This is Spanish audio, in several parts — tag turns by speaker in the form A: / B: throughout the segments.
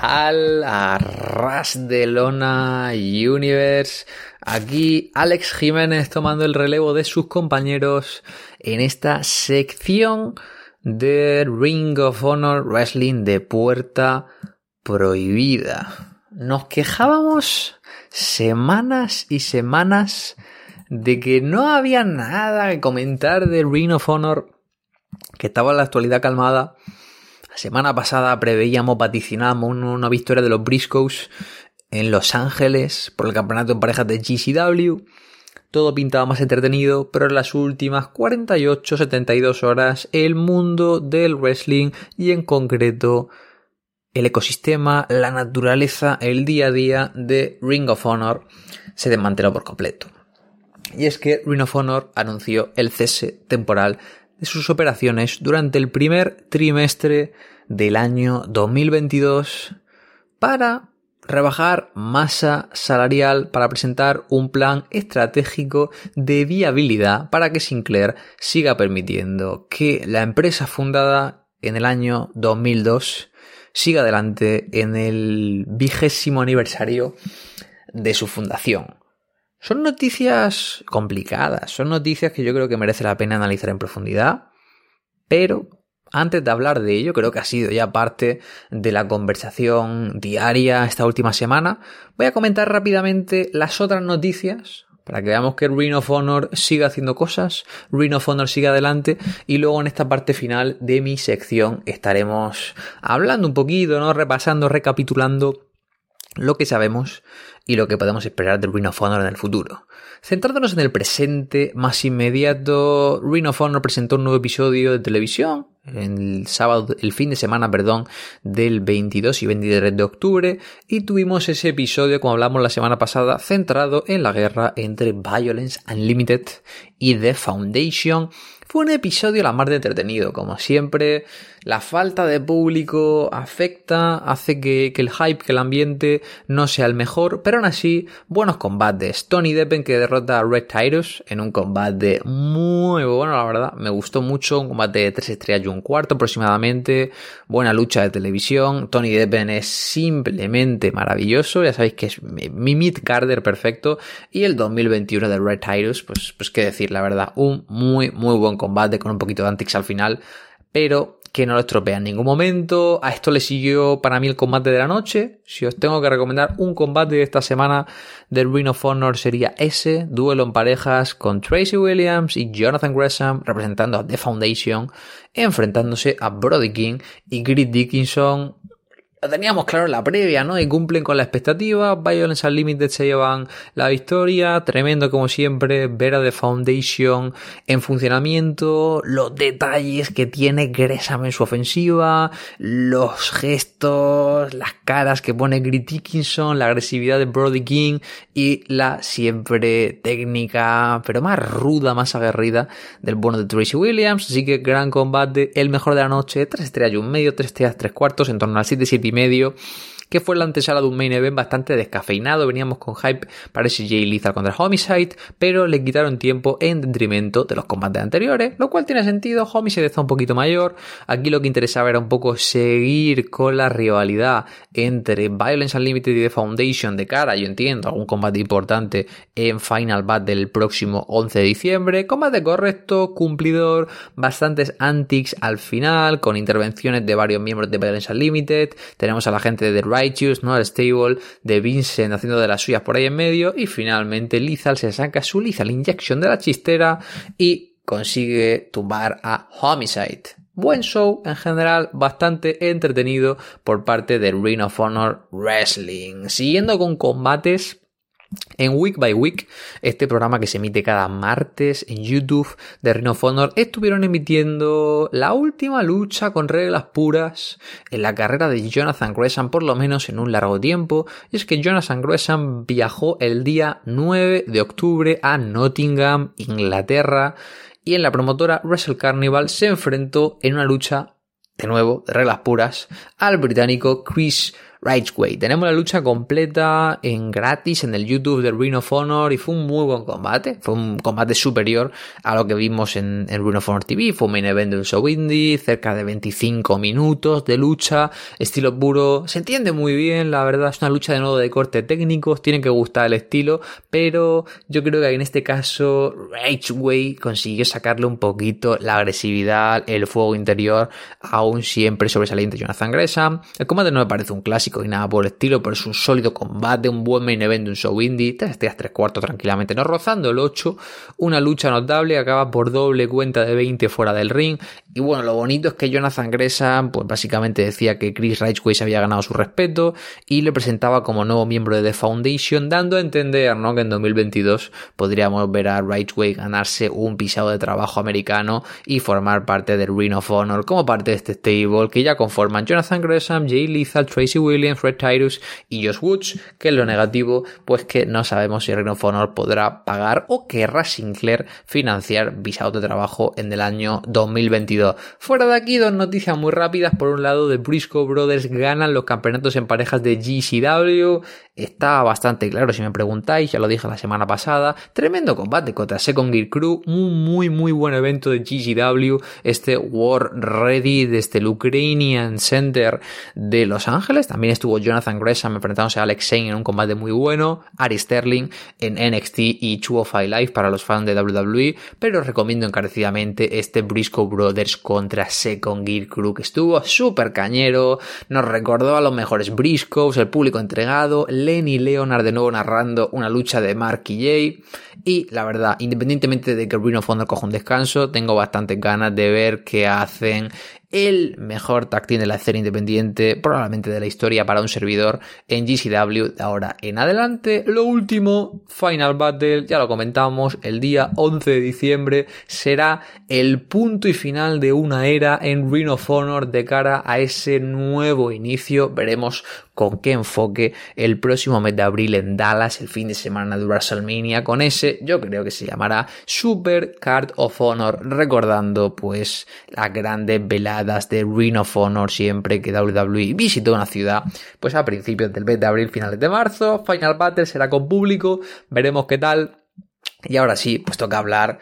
A: tal? A ras de lona Universe. Aquí Alex Jiménez tomando el relevo de sus compañeros en esta sección de Ring of Honor Wrestling de puerta prohibida. Nos quejábamos semanas y semanas de que no había nada que comentar de Ring of Honor, que estaba en la actualidad calmada. La semana pasada preveíamos, vaticinábamos una victoria de los Briscoes en Los Ángeles por el campeonato en parejas de GCW. Todo pintaba más entretenido, pero en las últimas 48-72 horas el mundo del wrestling y en concreto el ecosistema, la naturaleza, el día a día de Ring of Honor se desmanteló por completo. Y es que Ring of Honor anunció el cese temporal de sus operaciones durante el primer trimestre del año 2022 para rebajar masa salarial, para presentar un plan estratégico de viabilidad para que Sinclair siga permitiendo que la empresa fundada en el año 2002 siga adelante en el 20º aniversario de su fundación. Son noticias complicadas, son noticias que yo creo que merece la pena analizar en profundidad, pero antes de hablar de ello, creo que ha sido ya parte de la conversación diaria esta última semana, voy a comentar rápidamente las otras noticias para que veamos que Ring of Honor siga haciendo cosas, Ring of Honor siga adelante, y luego en esta parte final de mi sección estaremos hablando un poquito, ¿no? Repasando, recapitulando lo que sabemos y lo que podemos esperar de Ring of Honor en el futuro. Centrándonos en el presente más inmediato, Ring of Honor presentó un nuevo episodio de televisión el fin de semana, del 22 y 23 de octubre, y tuvimos ese episodio, como hablamos la semana pasada, centrado en la guerra entre Violence Unlimited y The Foundation. Fue un episodio la mar de entretenido, como siempre. La falta de público hace que el hype, que el ambiente no sea el mejor, pero aún así, buenos combates. Tony Deppen que derrota a Red Titus en un combate muy bueno, la verdad, me gustó mucho, un combate de 3 estrellas y un cuarto aproximadamente, buena lucha de televisión. Tony Deppen es simplemente maravilloso, ya sabéis que es mi mid-carder perfecto, y el 2021 de Red Titus, pues qué decir, la verdad, un muy buen combate con un poquito de antics al final, pero que no lo estropea en ningún momento. A esto le siguió para mí el combate de la noche. Si os tengo que recomendar un combate de esta semana de Ring of Honor sería ese, duelo en parejas con Tracy Williams y Jonathan Gresham representando a The Foundation, enfrentándose a Brody King y Chris Dickinson. Lo teníamos claro en la previa, ¿no? Y cumplen con la expectativa. Violence Unlimited se llevan la victoria. Tremendo como siempre ver a The Foundation en funcionamiento. Los detalles que tiene Gresham en su ofensiva. Los gestos, las caras que pone Chris Dickinson. La agresividad de Brody King. Y la siempre técnica, pero más ruda, más aguerrida del bueno de Tracy Williams. Así que gran combate. El mejor de la noche. 3 estrellas y un medio. 3 estrellas 3 cuartos. En torno a 7 y medio, que fue la antesala de un main event bastante descafeinado. Veníamos con hype para ese Jay Lethal contra Homicide, pero le quitaron tiempo en detrimento de los combates anteriores, lo cual tiene sentido. Homicide está un poquito mayor. Aquí lo que interesaba era un poco seguir con la rivalidad entre Violence Unlimited y The Foundation de cara, yo entiendo, algún combate importante en Final Battle del próximo 11 de diciembre. Combate correcto, cumplidor, bastantes antics al final, con intervenciones de varios miembros de Violence Unlimited. Tenemos a la gente de The Righteous, ¿no? El stable de Vincent haciendo de las suyas por ahí en medio, y finalmente Lethal se saca su Lethal Injection de la chistera y consigue tumbar a Homicide. Buen show en general, bastante entretenido por parte de Ring of Honor Wrestling. Siguiendo con combates, en Week by Week, este programa que se emite cada martes en YouTube de Ring of Honor, estuvieron emitiendo la última lucha con reglas puras en la carrera de Jonathan Gresham, por lo menos en un largo tiempo. Y es que Jonathan Gresham viajó el día 9 de octubre a Nottingham, Inglaterra, y en la promotora Wrestle Carnival se enfrentó en una lucha, de nuevo, de reglas puras, al británico Chris Ridgeway. Tenemos la lucha completa en gratis en el YouTube de Ring of Honor y fue un muy buen combate. Fue un combate superior a lo que vimos en Ring of Honor TV. Fue un main event de un show indie, cerca de 25 minutos de lucha, estilo puro. Se entiende muy bien, la verdad. Es una lucha de nuevo de corte técnicos. Tiene que gustar el estilo, pero yo creo que en este caso Ridgeway consiguió sacarle un poquito la agresividad, el fuego interior, aún siempre sobresaliente Jonathan Gresham. El combate no me parece un clásico ni nada por el estilo, pero es un sólido combate, un buen main event de un show indie, 3/3 tranquilamente, no rozando el 8, una lucha notable, acaba por doble cuenta de 20 fuera del ring, y bueno, lo bonito es que Jonathan Gresham, pues básicamente decía que Chris Ridgeway se había ganado su respeto, y le presentaba como nuevo miembro de The Foundation, dando a entender, ¿no?, que en 2022 podríamos ver a Ridgeway ganarse un pisado de trabajo americano y formar parte del Ring of Honor como parte de este stable que ya conforman Jonathan Gresham, Jay Lethal, Tracy Williams, Red Tyrus y Josh Woods, que es lo negativo, pues que no sabemos si Ring of Honor podrá pagar o querrá Sinclair financiar visados de trabajo en el año 2022. Fuera de aquí, dos noticias muy rápidas. Por un lado, The Briscoe Brothers ganan los campeonatos en parejas de GCW. Está bastante claro si me preguntáis, ya lo dije la semana pasada. Tremendo combate contra Second Gear Crew, un muy buen evento de GCW, este War Ready desde el Ukrainian Center de Los Ángeles. También estuvo Jonathan Gresham enfrentándose a Alex Zane en un combate muy bueno, Ari Sterling en NXT y 205 Live para los fans de WWE, pero os recomiendo encarecidamente este Briscoe Brothers contra Second Gear Crew, que estuvo súper cañero, nos recordó a los mejores Briscoes, el público entregado, Lenny Leonard de nuevo narrando una lucha de Mark y Jay, y la verdad, independientemente de que Ring of Honor coja un descanso, tengo bastantes ganas de ver qué hacen el mejor tag team de la escena independiente, probablemente de la historia para un servidor, en GCW de ahora en adelante. Lo último, Final Battle, ya lo comentamos, el día 11 de diciembre será el punto y final de una era en Ring of Honor de cara a ese nuevo inicio. Veremos con qué enfoque el próximo mes de abril en Dallas, el fin de semana de WrestleMania, con ese, yo creo que se llamará Super Card of Honor, recordando pues las grandes veladas de Ring of Honor siempre que WWE visitó una ciudad, pues a principios del mes de abril, finales de marzo. Final Battle será con público, veremos qué tal. Y ahora sí, pues toca hablar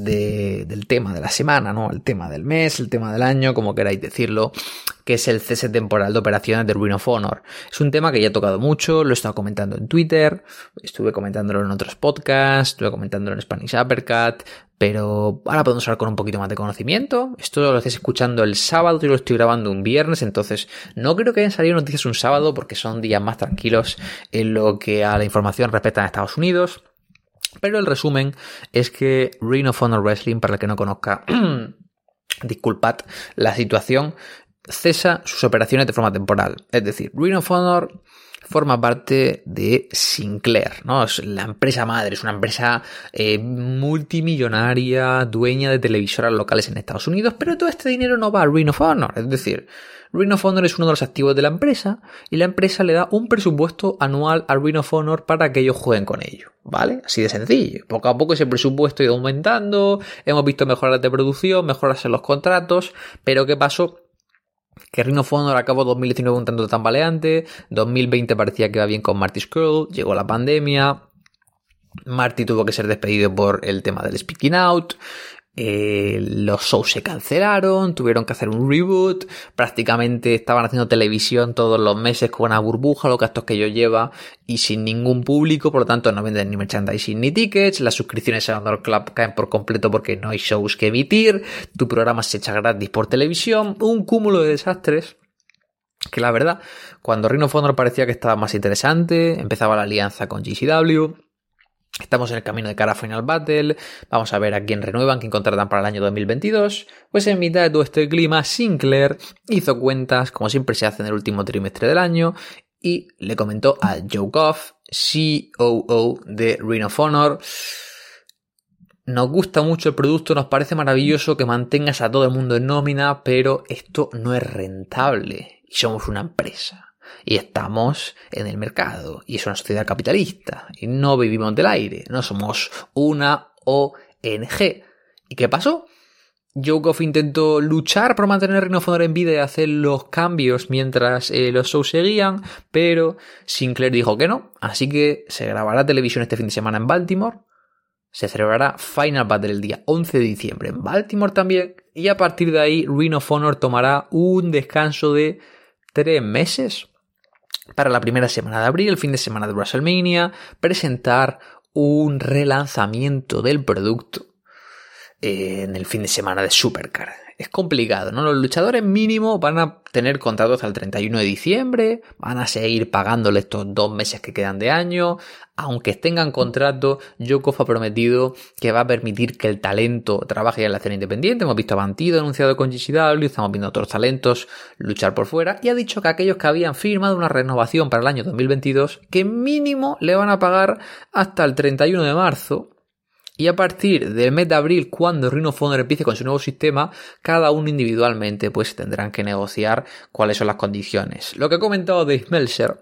A: del tema de la semana, ¿no? El tema del mes, el tema del año, como queráis decirlo, que es el cese temporal de operaciones de Ring of Honor. Es un tema que ya he tocado mucho, lo he estado comentando en Twitter, estuve comentándolo en otros podcasts, estuve comentándolo en Spanish Uppercut, pero ahora podemos hablar con un poquito más de conocimiento. Esto lo estáis escuchando el sábado, yo lo estoy grabando un viernes, entonces no creo que hayan salido noticias un sábado porque son días más tranquilos en lo que a la información respecta a Estados Unidos. Pero el resumen es que Ring of Honor Wrestling, para el que no conozca, disculpad la situación, cesa sus operaciones de forma temporal. Es decir, Ring of Honor forma parte de Sinclair, ¿no? Es la empresa madre, es una empresa multimillonaria, dueña de televisoras locales en Estados Unidos, pero todo este dinero no va a Ring of Honor. Es decir, Ring of Honor es uno de los activos de la empresa y la empresa le da un presupuesto anual a Ring of Honor para que ellos jueguen con ello, ¿vale? Así de sencillo. Poco a poco ese presupuesto ha ido aumentando, hemos visto mejoras de producción, mejoras en los contratos, pero ¿qué pasó? Que Ring of Honor acabó 2019 un tanto tambaleante, 2020 parecía que iba bien con Marty Scurll, llegó la pandemia, Marty tuvo que ser despedido por el tema del speaking out, los shows se cancelaron, tuvieron que hacer un reboot, prácticamente estaban haciendo televisión todos los meses con una burbuja, los gastos que ellos llevan y sin ningún público, por lo tanto no venden ni merchandising ni tickets, las suscripciones a Honor Club caen por completo porque no hay shows que emitir, tu programa se echa gratis por televisión, un cúmulo de desastres que la verdad, cuando Ring of Honor parecía que estaba más interesante, empezaba la alianza con GCW. Estamos en el camino de cara a Final Battle, vamos a ver a quién renuevan, quién contratan para el año 2022, pues en mitad de todo este clima, Sinclair hizo cuentas, como siempre se hace en el último trimestre del año, y le comentó a Joe Goff, COO de Ring of Honor: nos gusta mucho el producto, nos parece maravilloso que mantengas a todo el mundo en nómina, pero esto no es rentable y somos una empresa. Y estamos en el mercado, y es una sociedad capitalista, y no vivimos del aire, no somos una ONG. ¿Y qué pasó? Joe Goff intentó luchar por mantener Ring of Honor en vida y hacer los cambios mientras los shows seguían, pero Sinclair dijo que no, así que se grabará televisión este fin de semana en Baltimore, se celebrará Final Battle el día 11 de diciembre en Baltimore también, y a partir de ahí Ring of Honor tomará un descanso de 3 meses para la primera semana de abril, el fin de semana de WrestleMania, presentar un relanzamiento del producto en el fin de semana de Supercard. Es complicado, ¿no? Los luchadores mínimo van a tener contratos hasta el 31 de diciembre, van a seguir pagándole estos 2 meses que quedan de año, aunque tengan contrato. Joe Goff ha prometido que va a permitir que el talento trabaje ya en la escena independiente. Hemos visto a Bandido anunciado con GCW, estamos viendo a otros talentos luchar por fuera, y ha dicho que aquellos que habían firmado una renovación para el año 2022, que mínimo le van a pagar hasta el 31 de marzo, y a partir del mes de abril, cuando Ring of Honor empiece con su nuevo sistema, cada uno individualmente pues tendrán que negociar cuáles son las condiciones. Lo que ha comentado Dave Meltzer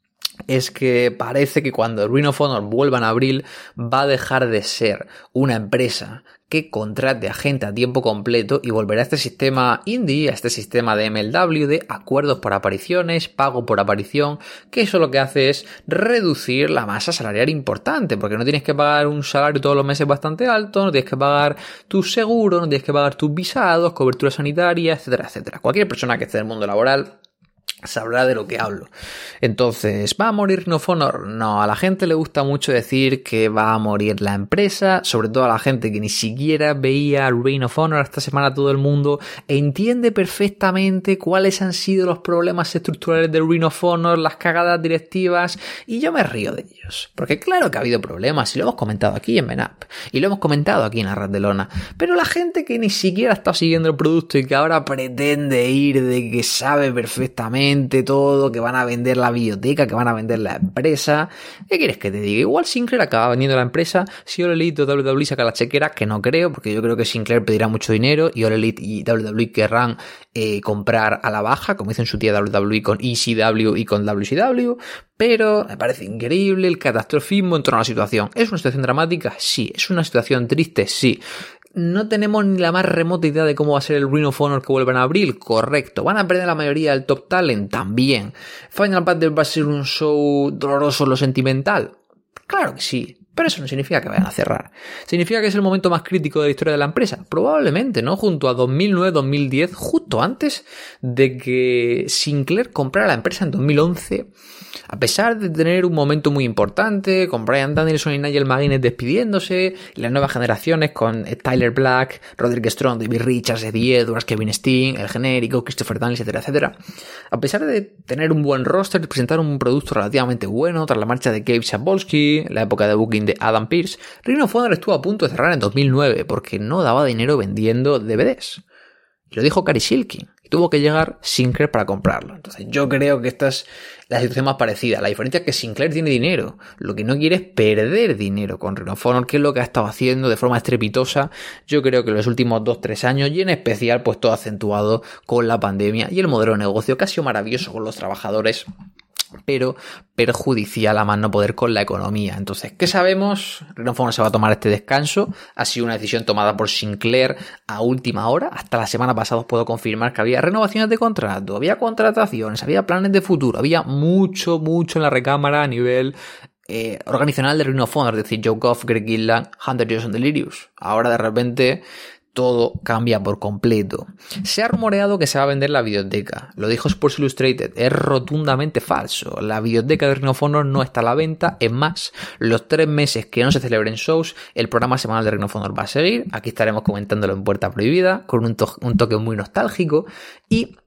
A: es que parece que cuando Ring of Honor vuelva en abril va a dejar de ser una empresa que contrate a gente a tiempo completo y volverá a este sistema indie, a este sistema de MLW, de acuerdos por apariciones, pago por aparición, que eso lo que hace es reducir la masa salarial importante, porque no tienes que pagar un salario todos los meses bastante alto, no tienes que pagar tu seguro, no tienes que pagar tus visados, cobertura sanitaria, etcétera, etcétera. Cualquier persona que esté en el mundo laboral sabrá de lo que hablo. Entonces, ¿va a morir Ring of Honor? No, a la gente le gusta mucho decir que va a morir la empresa, sobre todo a la gente que ni siquiera veía Ring of Honor. Esta semana todo el mundo entiende perfectamente cuáles han sido los problemas estructurales de Ring of Honor, las cagadas directivas, y yo me río de ellos, porque claro que ha habido problemas, y lo hemos comentado aquí en MENAP, y lo hemos comentado aquí en Arras de Lona, pero la gente que ni siquiera está siguiendo el producto y que ahora pretende ir de que sabe perfectamente todo, que van a vender la biblioteca, que van a vender la empresa, ¿qué quieres que te diga? Igual Sinclair acaba vendiendo la empresa, si All Elite o WWE saca la chequera, que no creo, porque yo creo que Sinclair pedirá mucho dinero y All Elite y WWE querrán comprar a la baja, como hizo en su tía WWE con ECW y con WCW, pero me parece increíble el catastrofismo en torno a la situación. ¿Es una situación dramática? Sí. ¿Es una situación triste? Sí. No tenemos ni la más remota idea de cómo va a ser el Ring of Honor que vuelva en abril. Correcto. ¿Van a perder la mayoría del top talent? También. ¿Final Battle va a ser un show doloroso en lo sentimental? Claro que sí. Pero eso no significa que vayan a cerrar. ¿Significa que es el momento más crítico de la historia de la empresa? Probablemente, ¿no? Junto a 2009-2010, justo antes de que Sinclair comprara la empresa en 2011. A pesar de tener un momento muy importante, con Bryan Danielson y Nigel McGuinness despidiéndose, y las nuevas generaciones con Tyler Black, Roderick Strong, David Richards, Eddie Edwards, Kevin Steen, El Genérico, Christopher Daniels, etcétera, etcétera. A pesar de tener un buen roster, de presentar un producto relativamente bueno tras la marcha de Gabe Sapolsky, la época de booking de Adam Pearce, Ring of Honor estuvo a punto de cerrar en 2009 porque no daba dinero vendiendo DVDs. Y lo dijo Cary Silkin. Y tuvo que llegar Sinclair para comprarlo. Entonces yo creo que esta es la situación más parecida. La diferencia es que Sinclair tiene dinero. Lo que no quiere es perder dinero con Ring of Honor, que es lo que ha estado haciendo de forma estrepitosa. Yo creo que en los últimos 2-3 años, y en especial pues todo acentuado con la pandemia y el modelo de negocio que ha sido maravilloso con los trabajadores, pero perjudicial a más no poder con la economía. Entonces, ¿qué sabemos? Ring of Honor se va a tomar este descanso. Ha sido una decisión tomada por Sinclair a última hora. Hasta la semana pasada os puedo confirmar que había renovaciones de contrato, había contrataciones, había planes de futuro, había mucho en la recámara a nivel organizacional de Ring of Honor, es decir, Joe Goff, Greg Gillan, Hunter Johnson, Delirious. Ahora de repente todo cambia por completo. Se ha rumoreado que se va a vender la videoteca. Lo dijo Sports Illustrated. Es rotundamente falso. La videoteca de Ring of Honor no está a la venta. Es más, los 3 meses que no se celebren shows, el programa semanal de Ring of Honor va a seguir. Aquí estaremos comentándolo en Puerta Prohibida, con un toque muy nostálgico. Y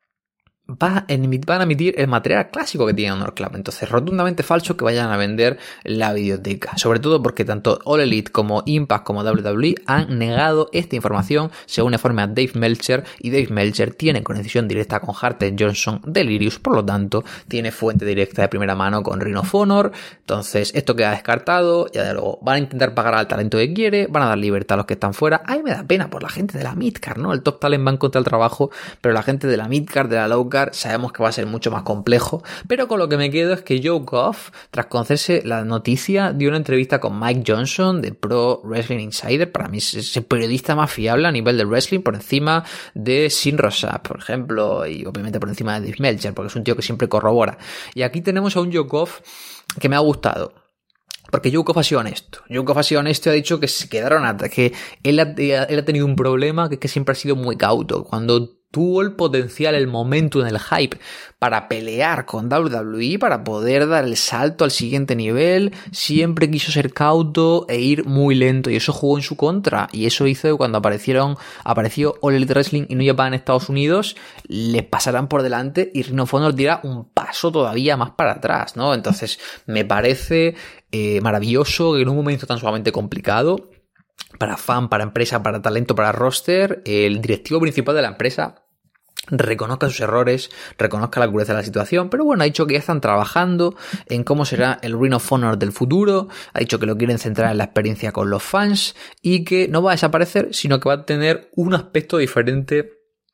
A: van a emitir el material clásico que tiene Honor Club. Entonces, rotundamente falso que vayan a vender la videoteca. Sobre todo porque tanto All Elite como Impact como WWE han negado esta información, según informa Dave Meltzer. Y Dave Meltzer tiene conexión directa con Hunter Johnson, Delirious, por lo tanto, tiene fuente directa de primera mano con Ring of Honor. Entonces, esto queda descartado. Ya de luego, van a intentar pagar al talento que quiere, van a dar libertad a los que están fuera. A mí me da pena por la gente de la midcard, ¿no? El top talent va en contra del trabajo, pero la gente de la midcard, de la low card, Supercard sabemos que va a ser mucho más complejo, pero con lo que me quedo es que Joe Goff, tras conocerse la noticia, dio una entrevista con Mike Johnson de Pro Wrestling Insider. Para mí es el periodista más fiable a nivel de wrestling, por encima de Sin Rosap, por ejemplo, y obviamente por encima de Dave Meltzer, porque es un tío que siempre corrobora. Y aquí tenemos a un Joe Goff que me ha gustado. Porque Joe Goff ha sido honesto. Joe Goff ha sido honesto y ha dicho que se quedaron atrás, que él ha tenido un problema, que es que siempre ha sido muy cauto. Cuando tuvo el potencial, el momento en el hype para pelear con WWE, para poder dar el salto al siguiente nivel, siempre quiso ser cauto e ir muy lento, y eso jugó en su contra, y eso hizo que cuando apareció All Elite Wrestling y New Japan en Estados Unidos, le pasarán por delante y Ring of Honor diera un paso todavía más para atrás, ¿no? Entonces me parece maravilloso que en un momento tan sumamente complicado para fan, para empresa, para talento, para roster, el directivo principal de la empresa reconozca sus errores, reconozca la crudeza de la situación, pero bueno, ha dicho que ya están trabajando en cómo será el Ring of Honor del futuro, ha dicho que lo quieren centrar en la experiencia con los fans y que no va a desaparecer, sino que va a tener un aspecto diferente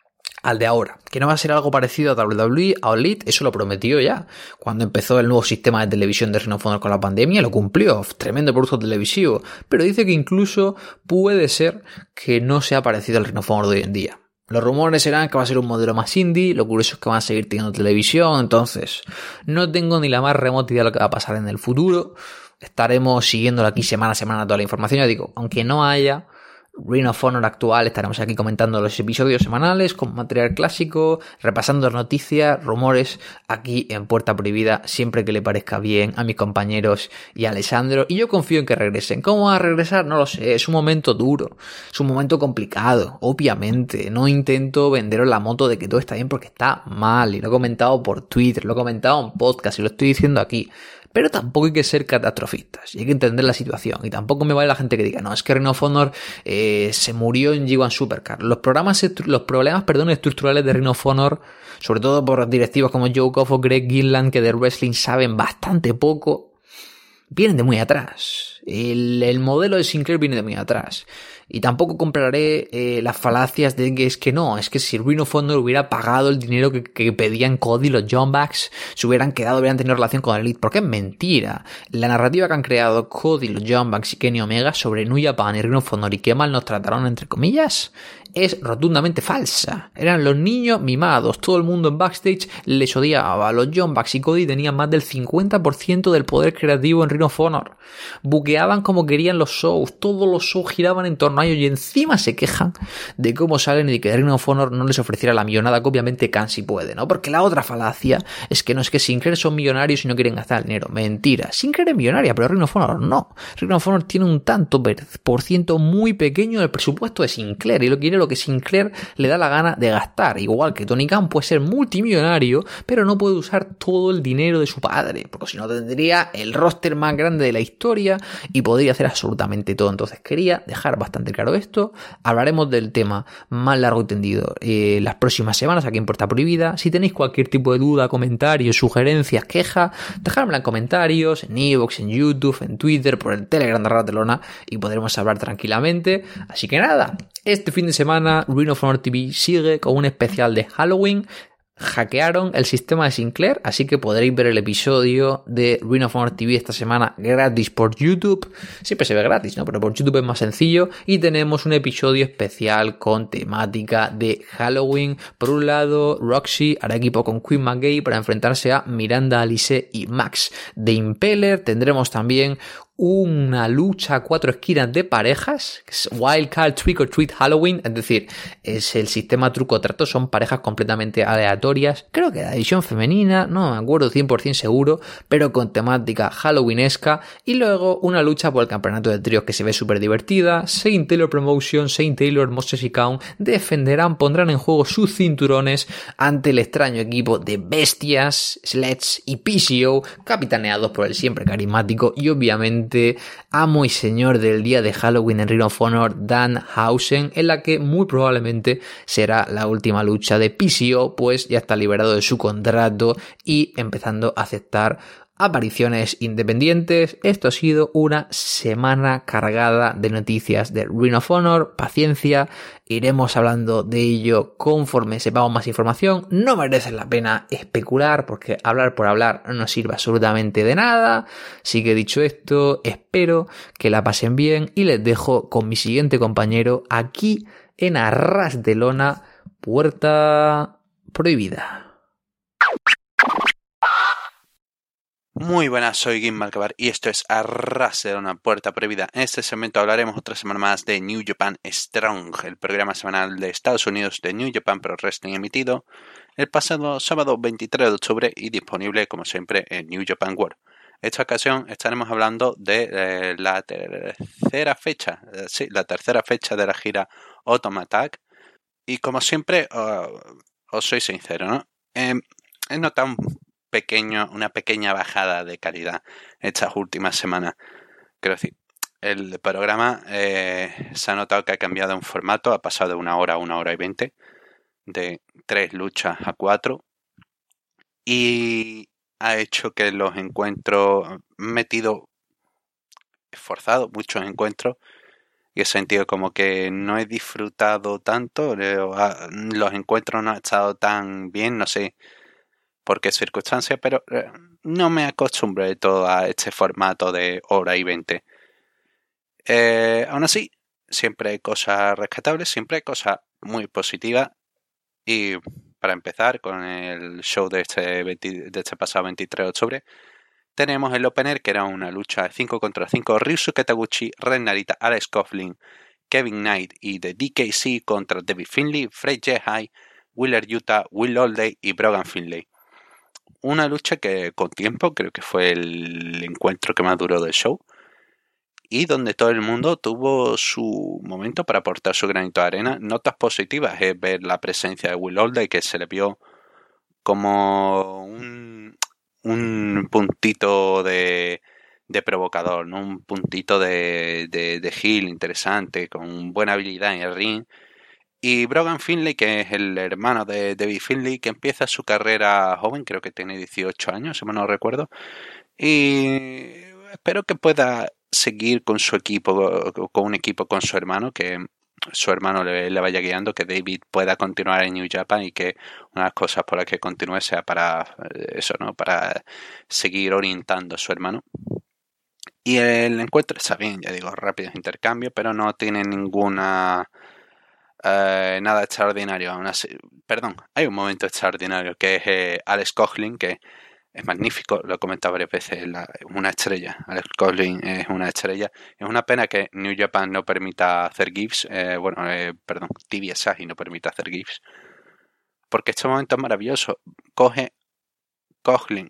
A: al de ahora, que no va a ser algo parecido a WWE, a Elite, eso lo prometió ya. Cuando empezó el nuevo sistema de televisión de Ring of Honor con la pandemia, lo cumplió, tremendo producto televisivo, pero dice que incluso puede ser que no sea parecido al Ring of Honor de hoy en día. Los rumores serán que va a ser un modelo más indie, lo curioso es que van a seguir teniendo televisión, entonces no tengo ni la más remota idea de lo que va a pasar en el futuro. Estaremos siguiéndolo aquí semana a semana toda la información, ya digo, aunque no haya Ring of Honor actual, estaremos aquí comentando los episodios semanales con material clásico, repasando noticias, rumores, aquí en Puerta Prohibida, siempre que le parezca bien a mis compañeros y a Alessandro, y yo confío en que regresen. ¿Cómo va a regresar? No lo sé, es un momento duro, es un momento complicado, obviamente, no intento venderos la moto de que todo está bien porque está mal, y lo he comentado por Twitter, lo he comentado en podcast y lo estoy diciendo aquí. Pero tampoco hay que ser catastrofistas y hay que entender la situación. Y tampoco me vale la gente que diga, no, es que Ring of Honor se murió en G1 Supercard. Los problemas estructurales de Ring of Honor, sobre todo por directivos como Joe Goff o Greg Gilland, que de wrestling saben bastante poco, vienen de muy atrás. El modelo de Sinclair viene de muy atrás. Y tampoco compraré las falacias de que es que si Ring of Honor hubiera pagado el dinero que pedían Cody y los John Bucks, se hubieran tenido relación con Elite, porque es mentira. La narrativa que han creado Cody, los John Bucks y Kenny Omega sobre New Japan y Ring of Honor y qué mal nos trataron, entre comillas, es rotundamente falsa. Eran los niños mimados, todo el mundo en backstage les odiaba. Los John Bucks y Cody tenían más del 50% del poder creativo en Ring of Honor. Buqueaban como querían los shows, todos los shows giraban en torno a ellos y encima se quejan de cómo salen y de que Ring of Honor no les ofreciera la millonada que obviamente Khan sí puede, ¿no? Porque la otra falacia es que no es que Sinclair son millonarios y no quieren gastar el dinero. Mentira, Sinclair es millonaria, pero Ring of Honor no. Ring of Honor tiene un tanto por ciento muy pequeño del presupuesto de Sinclair y lo quiere lo que Sinclair le da la gana de gastar. Igual que Tony Khan puede ser multimillonario, pero no puede usar todo el dinero de su padre, porque si no tendría el roster más grande de la historia y podría hacer absolutamente todo. Entonces quería dejar bastante claro esto. Hablaremos del tema más largo y tendido las próximas semanas aquí en Puerta Prohibida. Si tenéis cualquier tipo de duda, comentarios, sugerencias, queja, dejadmela en comentarios, en iVoox, en YouTube, en Twitter, por el Telegram de Barcelona y podremos hablar tranquilamente. Así que nada, este fin de semana Ring of Honor TV sigue con un especial de Halloween. Hackearon el sistema de Sinclair, así que podréis ver el episodio de Ring of Honor TV esta semana gratis por YouTube. Siempre se ve gratis, ¿no? Pero por YouTube es más sencillo. Y tenemos un episodio especial con temática de Halloween. Por un lado, Roxy hará equipo con Queen McGay para enfrentarse a Miranda Alice y Max de Impeller. Tendremos también una lucha a 4 esquinas de parejas, que es Wild Card Trick or Treat Halloween, es decir, es el sistema truco o trato, son parejas completamente aleatorias, creo que la división femenina, no me acuerdo 100% seguro, pero con temática halloweenesca, y luego una lucha por el campeonato de tríos que se ve súper divertida. Shane Taylor Promotion, Shane Taylor, Moses y Kaun pondrán en juego sus cinturones ante el extraño equipo de Bestias, Sledge y PCO, capitaneados por el siempre carismático y obviamente amo y señor del día de Halloween en Ring of Honor, Danhausen, en la que muy probablemente será la última lucha de PCO, pues ya está liberado de su contrato y empezando a aceptar apariciones independientes. Esto ha sido una semana cargada de noticias de Ring of Honor. Paciencia, iremos hablando de ello conforme sepamos más información. No merece la pena especular porque hablar por hablar no nos sirve absolutamente de nada. Así que dicho esto, espero que la pasen bien y les dejo con mi siguiente compañero aquí en Arras de Lona, Puerta Prohibida.
B: Muy buenas, soy Gim Malcabar y esto es Arras de Lona, Puerta Prohibida. En este segmento hablaremos otra semana más de New Japan Strong, el programa semanal de Estados Unidos de New Japan Pro Wrestling emitido el pasado sábado 23 de octubre y disponible como siempre en New Japan World. En esta ocasión estaremos hablando de la tercera fecha de la gira Autumn Attack y como siempre os soy sincero, ¿no? He notado una pequeña bajada de calidad estas últimas semanas. Quiero decir, el programa se ha notado que ha cambiado en formato, ha pasado de 1 hora a 1 hora y 20, de 3 luchas a 4, y ha hecho que los encuentros, esforzado muchos encuentros, y he sentido como que no he disfrutado tanto, los encuentros no han estado tan bien, no sé por qué circunstancias, pero no me acostumbré de todo a este formato de hora y 20. Aún así, siempre hay cosas rescatables, siempre hay cosas muy positivas. Y para empezar con el show de este pasado 23 de octubre, tenemos el opener, que era una lucha de 5 contra 5, Ryusuke Taguchi, Ren Narita, Alex Coughlin, Kevin Knight y The DKC contra David Finlay, Fred Yehi, Wheeler Yuta, Will Oldey y Brogan Finlay. Una lucha que con tiempo creo que fue el encuentro que más duró del show y donde todo el mundo tuvo su momento para aportar su granito de arena. Notas positivas es ver la presencia de Will Oldey, que se le vio como un puntito de provocador, ¿no? Un puntito de heel interesante, con buena habilidad en el ring. Y Brogan Finlay, que es el hermano de David Finlay, que empieza su carrera joven, creo que tiene 18 años, si mal no recuerdo. Y espero que pueda seguir con su equipo, con un equipo con su hermano, que su hermano le vaya guiando, que David pueda continuar en New Japan y que una de las cosas por las que continúe sea para eso, ¿no? Para seguir orientando a su hermano. Y el encuentro está bien, ya digo, rápidos intercambios, pero no tiene ninguna... nada extraordinario. Aún así, perdón, hay un momento extraordinario que es Alex Coughlin, que es magnífico, lo he comentado varias veces, una estrella. Alex Coughlin es una estrella. Es una pena que New Japan no permita hacer GIFs, perdón, TV Asahi no permita hacer GIFs, porque este momento es maravilloso. Coge Coughlin,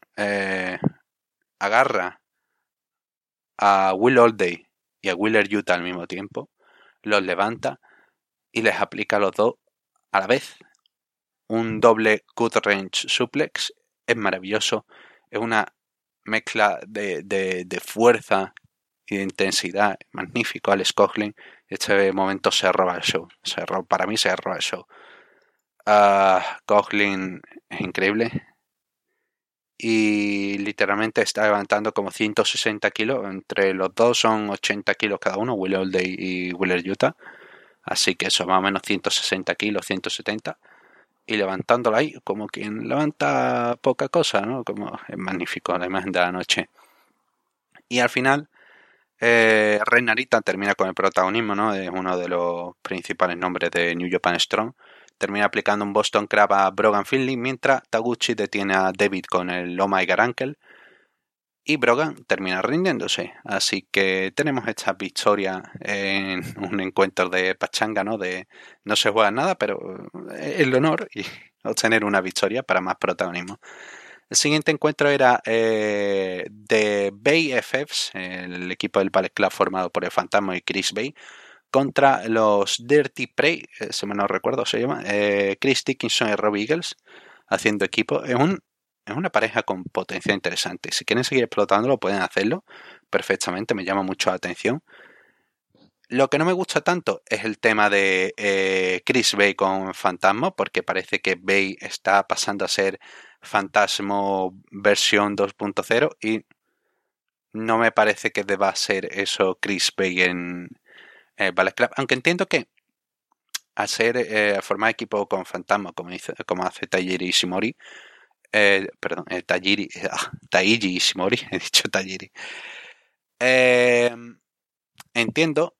B: agarra a Will Oldey y a Wheeler Yuta al mismo tiempo, los levanta y les aplica a los dos a la vez un doble cut range suplex. Es maravilloso, es una mezcla de fuerza y de intensidad, magnífico. Alex Coughlin, este momento se roba el show, para mí se roba el show. Coughlin es increíble y literalmente está levantando como 160 kilos, entre los dos son 80 kilos cada uno, Will Oldey y Wheeler Yuta. Así que eso, más o menos 160 kilos, 170. Y levantándolo ahí, como quien levanta poca cosa, ¿no? Como es magnífico la imagen de la noche. Y al final, Ren Narita termina con el protagonismo, ¿no? Es uno de los principales nombres de New Japan Strong. Termina aplicando un Boston Crab a Brogan Finlay, mientras Taguchi detiene a David con el Oh My God Ankle. Y Brogan termina rindiéndose. Así que tenemos esta victoria en un encuentro de pachanga, ¿no? No se juega nada, pero el honor y obtener una victoria para más protagonismo. El siguiente encuentro era de Bay FFs, el equipo del Ballet Club formado por el Fantasma y Chris Bay, contra los Dirty Prey, si me no recuerdo se llama, Chris Dickinson y Robbie Eagles, haciendo equipo. Es una pareja con potencial interesante. Si quieren seguir explotándolo, pueden hacerlo perfectamente. Me llama mucho la atención. Lo que no me gusta tanto es el tema de Chris Bay con Fantasma, porque parece que Bay está pasando a ser Fantasmo versión 2.0 y no me parece que deba ser eso Chris Bay en Ballet Club, aunque entiendo que al ser formar equipo con Fantasma como hace Taiji Ishimori, Taiji Ishimori, he dicho Tajiri. Entiendo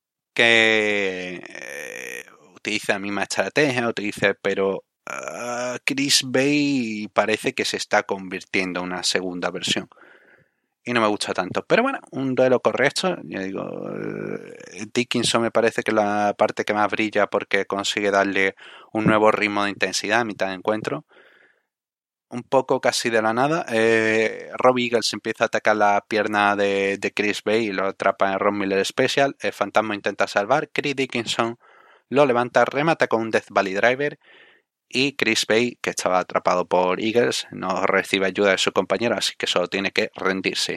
B: que utilice la misma estrategia, pero Chris Bay parece que se está convirtiendo en una segunda versión. Y no me gusta tanto. Pero bueno, un duelo correcto. Yo digo, Dickinson me parece que la parte que más brilla porque consigue darle un nuevo ritmo de intensidad a mitad de encuentro. Un poco casi de la nada, Rob Eagles empieza a atacar la pierna de Chris Bay y lo atrapa en Ron Miller Special. El Fantasma intenta salvar. Chris Dickinson lo levanta, remata con un Death Valley Driver. Y Chris Bay, que estaba atrapado por Eagles, no recibe ayuda de su compañero, así que solo tiene que rendirse.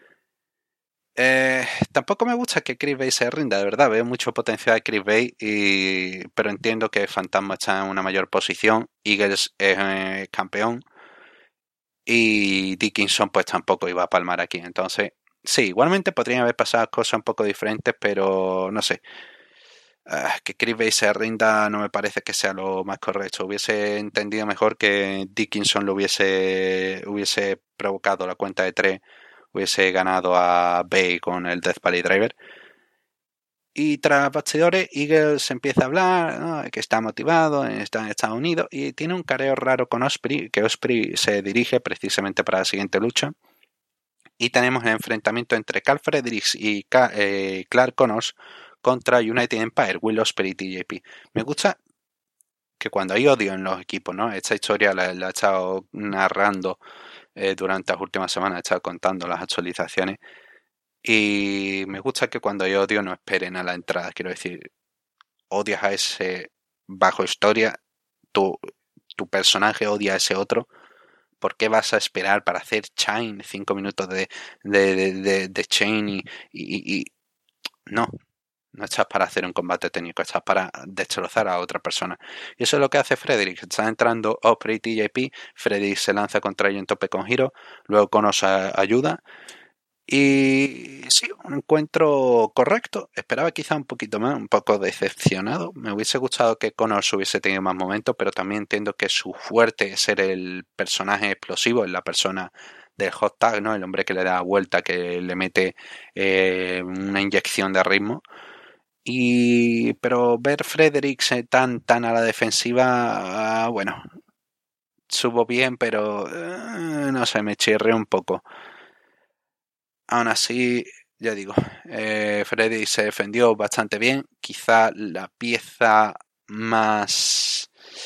B: Tampoco me gusta que Chris Bay se rinda, de verdad. Veo mucho potencial de Chris Bay, pero entiendo que Fantasma está en una mayor posición. Eagles es campeón. Y Dickinson pues tampoco iba a palmar aquí. Entonces, sí, igualmente podrían haber pasado cosas un poco diferentes, pero no sé. Que Chris Bay se rinda no me parece que sea lo más correcto. Hubiese entendido mejor que Dickinson lo hubiese provocado la cuenta de 3, hubiese ganado a Bay con el Death Valley Driver. Y tras bastidores, Eagles empieza a hablar, ¿no?, que está motivado, está en Estados Unidos, y tiene un careo raro con Ospreay, que Ospreay se dirige precisamente para la siguiente lucha. Y tenemos el enfrentamiento entre Carl Fredericks y Clark Connors contra United Empire, Will Ospreay y TJP. Me gusta que cuando hay odio en los equipos, ¿no? Esta historia la he estado narrando durante las últimas semanas, he estado contando las actualizaciones. Y me gusta que cuando hay odio no esperen a la entrada. Quiero decir, odias a ese bajo historia, tu personaje odia a ese otro. ¿Por qué vas a esperar para hacer chain 5 minutos de chain y no estás para hacer un combate técnico, estás para destrozar a otra persona? Y eso es lo que hace Frederick. Está entrando Ospreay y TJP, Frederick se lanza contra ellos en tope con giro, luego Connors ayuda. Y sí, un encuentro correcto. Esperaba quizá un poquito más, un poco decepcionado. Me hubiese gustado que Connors hubiese tenido más momentos, pero también entiendo que su fuerte es ser el personaje explosivo, es la persona del hot tag, ¿no? El hombre que le da vuelta, que le mete una inyección de ritmo. Pero ver Fredericks tan a la defensiva, bueno, subo bien, pero no sé, me chirré un poco. Aún así, ya digo, Freddy se defendió bastante bien. Quizá la pieza más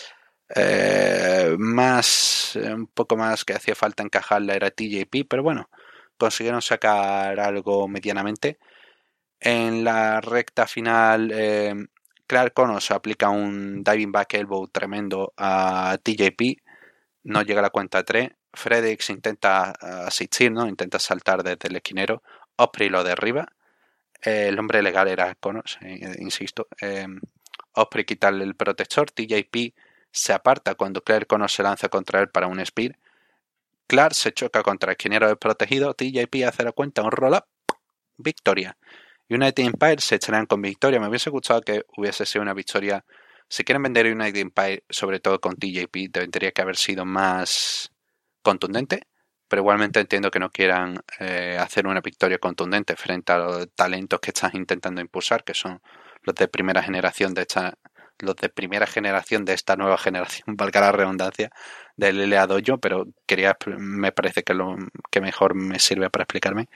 B: un poco más que hacía falta encajarla era TJP, pero bueno, consiguieron sacar algo medianamente. En la recta final, Clark Connors aplica un diving back elbow tremendo a TJP, no llega a la cuenta 3. Fredericks intenta asistir, ¿no? Intenta saltar desde el esquinero. Ospreay lo derriba. El hombre legal era Connors, insisto. Ospreay quita el protector. TJP se aparta cuando Clark Connors se lanza contra él para un spear. Clark se choca contra el esquinero desprotegido. TJP hace la cuenta, un roll-up. Victoria. United Empire se echarán con victoria. Me hubiese gustado que hubiese sido una victoria. Si quieren vender United Empire, sobre todo con TJP, tendría que haber sido más contundente, pero igualmente entiendo que no quieran hacer una victoria contundente frente a los talentos que estás intentando impulsar, que son los de primera generación de esta nueva generación, valga la redundancia, del LA Dojo, pero me parece que lo que mejor me sirve para explicarme.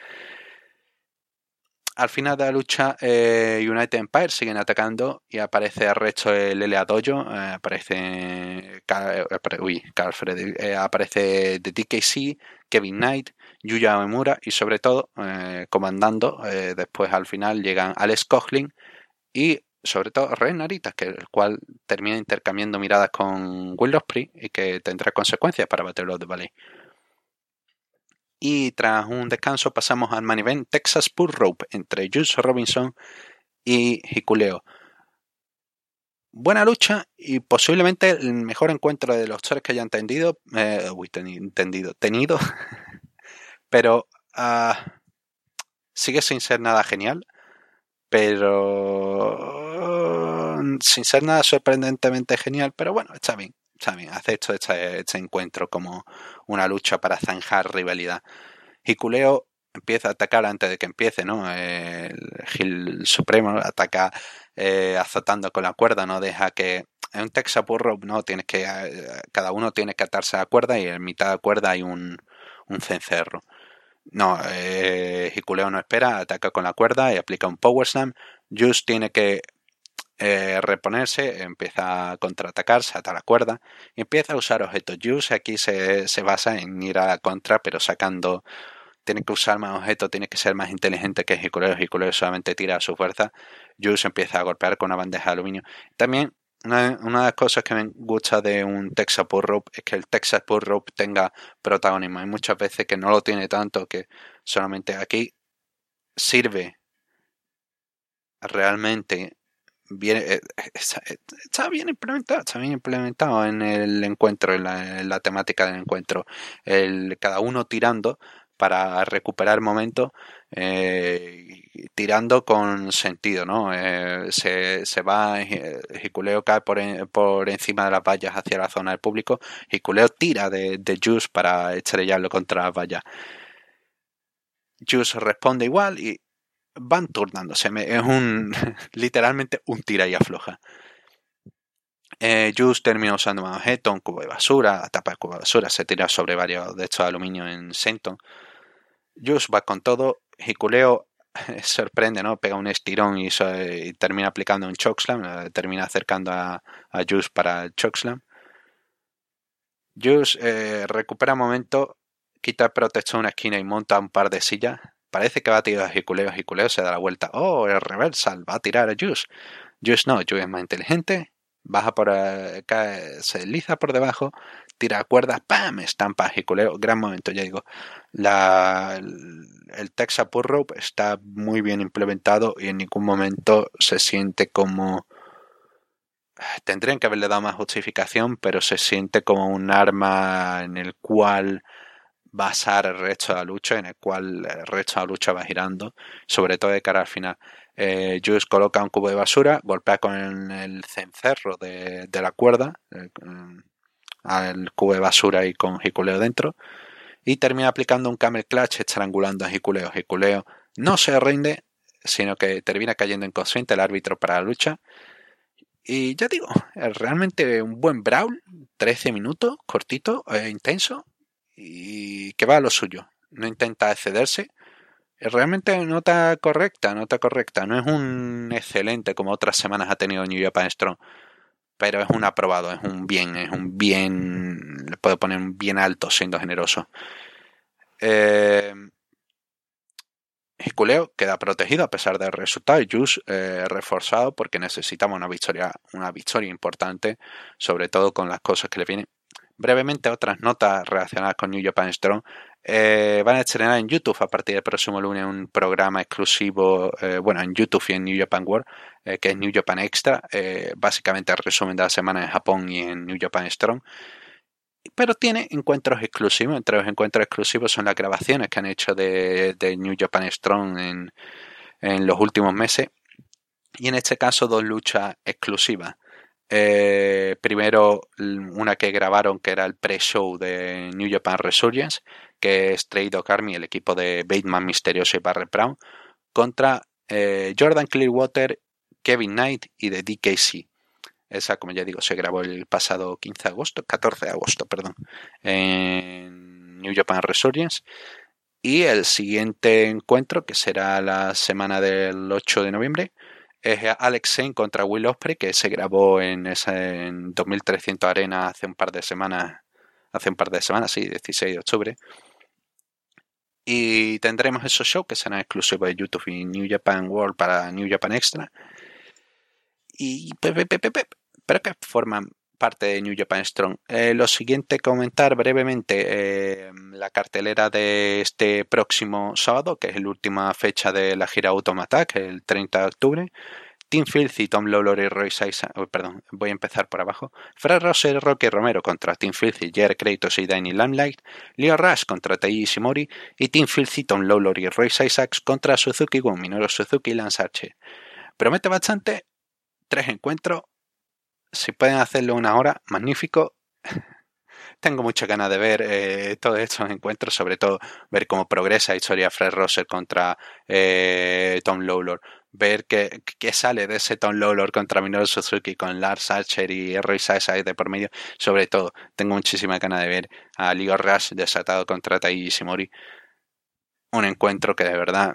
B: Al final de la lucha, United Empire siguen atacando y aparece el resto del LA Dojo. Aparece Carl Frederick, aparece The DKC, Kevin Knight, Yuya Uemura y sobre todo, comandando, después al final llegan Alex Coughlin y sobre todo Ren Narita, el cual termina intercambiando miradas con Will Ospreay y que tendrá consecuencias para Battle of the Valley. Y tras un descanso pasamos al main event Texas Pull Rope entre Juice Robinson y Hikuleo. buena lucha y posiblemente el mejor encuentro de los tres que hayan tenido, pero sigue sin ser nada genial, pero sin ser nada sorprendentemente genial, pero bueno, está bien, acepto este encuentro como una lucha para zanjar rivalidad. Hikuleo empieza a atacar antes de que empiece, ¿no? El Heel Supremo ataca azotando con la cuerda, no deja que... En un Texas Bull Rope, ¿no? Cada uno tiene que atarse a la cuerda y en mitad de la cuerda hay un cencerro. No, Hikuleo no espera, ataca con la cuerda y aplica un Power Slam. Juice tiene que reponerse, empieza a contraatacar, se ata la cuerda y empieza a usar objetos. Juice aquí se basa en ir a la contra, pero sacando... Tiene que usar más objetos, tiene que ser más inteligente que Hikuleo. Hikuleo solamente tira a su fuerza. Juice empieza a golpear con una bandeja de aluminio. También una de las cosas que me gusta de un Texas Bull Rope es que el Texas Bull Rope tenga protagonismo. Hay muchas veces que no lo tiene tanto, que solamente aquí sirve realmente bien, está bien implementado en el encuentro, en la temática del encuentro. Cada uno tirando para recuperar momentos, tirando con sentido, ¿no? Se va, Hikuleo cae por encima de las vallas hacia la zona del público, Hikuleo tira de Juice para estrellarlo contra las vallas. Juice responde igual y van turnándose. Es literalmente un tira y afloja. Juice termina usando más objetos, un cubo de basura, tapa el cubo de basura, se tira sobre varios de estos de aluminio en Senton. Juice va con todo. Hikuleo sorprende, ¿no? Pega un estirón y termina aplicando un chokeslam, termina acercando a Juice para el chokeslam. Juice recupera momento, quita el protector en una esquina y monta un par de sillas. Parece que va a tirar a Hikuleo. Hikuleo se da la vuelta. Oh, el reversal, va a tirar a Juice. Juice no, Juice es más inteligente. Baja se desliza por debajo, tira cuerdas, ¡pam! Estampa a Hikuleo. Gran momento, ya digo. El Texas Bull Rope está muy bien implementado y en ningún momento se siente como... Tendrían que haberle dado más justificación, pero se siente como un arma en el cual basar el resto de la lucha, en el cual el resto de la lucha va girando, sobre todo de cara al final. Juice coloca un cubo de basura, golpea con el cencerro de la cuerda al cubo de basura y con Hikuleo dentro, y termina aplicando un camel clutch estrangulando a Hikuleo. Hikuleo no se rinde, sino que termina cayendo inconsciente el árbitro para la lucha. Y ya digo, es realmente un buen brawl, 13 minutos, cortito, intenso, y que va a lo suyo. No intenta excederse. Realmente nota correcta. No es un excelente como otras semanas ha tenido New Japan Strong, pero es un aprobado, es un bien, le puedo poner un bien alto siendo generoso. Hikuleo queda protegido a pesar del resultado y Juice reforzado porque necesitamos una victoria importante, sobre todo con las cosas que le vienen. Brevemente, otras notas relacionadas con New Japan Strong. Van a estrenar en YouTube a partir del próximo lunes un programa exclusivo, en YouTube y en New Japan World, que es New Japan Extra, básicamente el resumen de la semana en Japón y en New Japan Strong. Pero tiene encuentros exclusivos. Entre los encuentros exclusivos son las grabaciones que han hecho de New Japan Strong en los últimos meses. Y en este caso 2 luchas exclusivas. Primero una que grabaron que era el pre-show de New Japan Resurgence, que es Trade Army, el equipo de Bateman, Misterioso y Barrett Brown, contra Jordan Clearwater, Kevin Knight y de DKC. Esa, como ya digo, se grabó el pasado 14 de agosto, en New Japan Resurgence. Y el siguiente encuentro, que será la semana del 8 de noviembre, es Alex Zane contra Will Ospreay, que se grabó en 2300 Arena hace un par de semanas, sí, 16 de octubre. Y tendremos esos shows que serán exclusivos de YouTube y New Japan World para New Japan Extra. Y pero que forman parte de New Japan Strong. Lo siguiente, comentar brevemente la cartelera de este próximo sábado, que es la última fecha de la gira Automatic, el 30 de octubre. Tim Filthy, Tom Lawlor y Royce Isaacs. Voy a empezar por abajo. Fred Rosser y Rocky Romero contra Tim Filthy, Jared Kratos y Danny Limelight. Lio Rush contra Taiji Ishimori. Y Tim Filthy, Tom Lawlor y Royce Isaacs contra Suzuki Gun, Minoru Suzuki y Lance Archer. Promete bastante. 3 encuentros. Si pueden hacerlo una hora, magnífico. Tengo muchas ganas de ver todos estos encuentros, sobre todo ver cómo progresa la historia de Fred Rosser contra Tom Lawlor, ver qué sale de ese Tom Lawlor contra Minoru Suzuki con Lars Archer y Royce Isaacs de por medio. Sobre todo, tengo muchísima ganas de ver a Lio Rush desatado contra Taiji Ishimori. Un encuentro que de verdad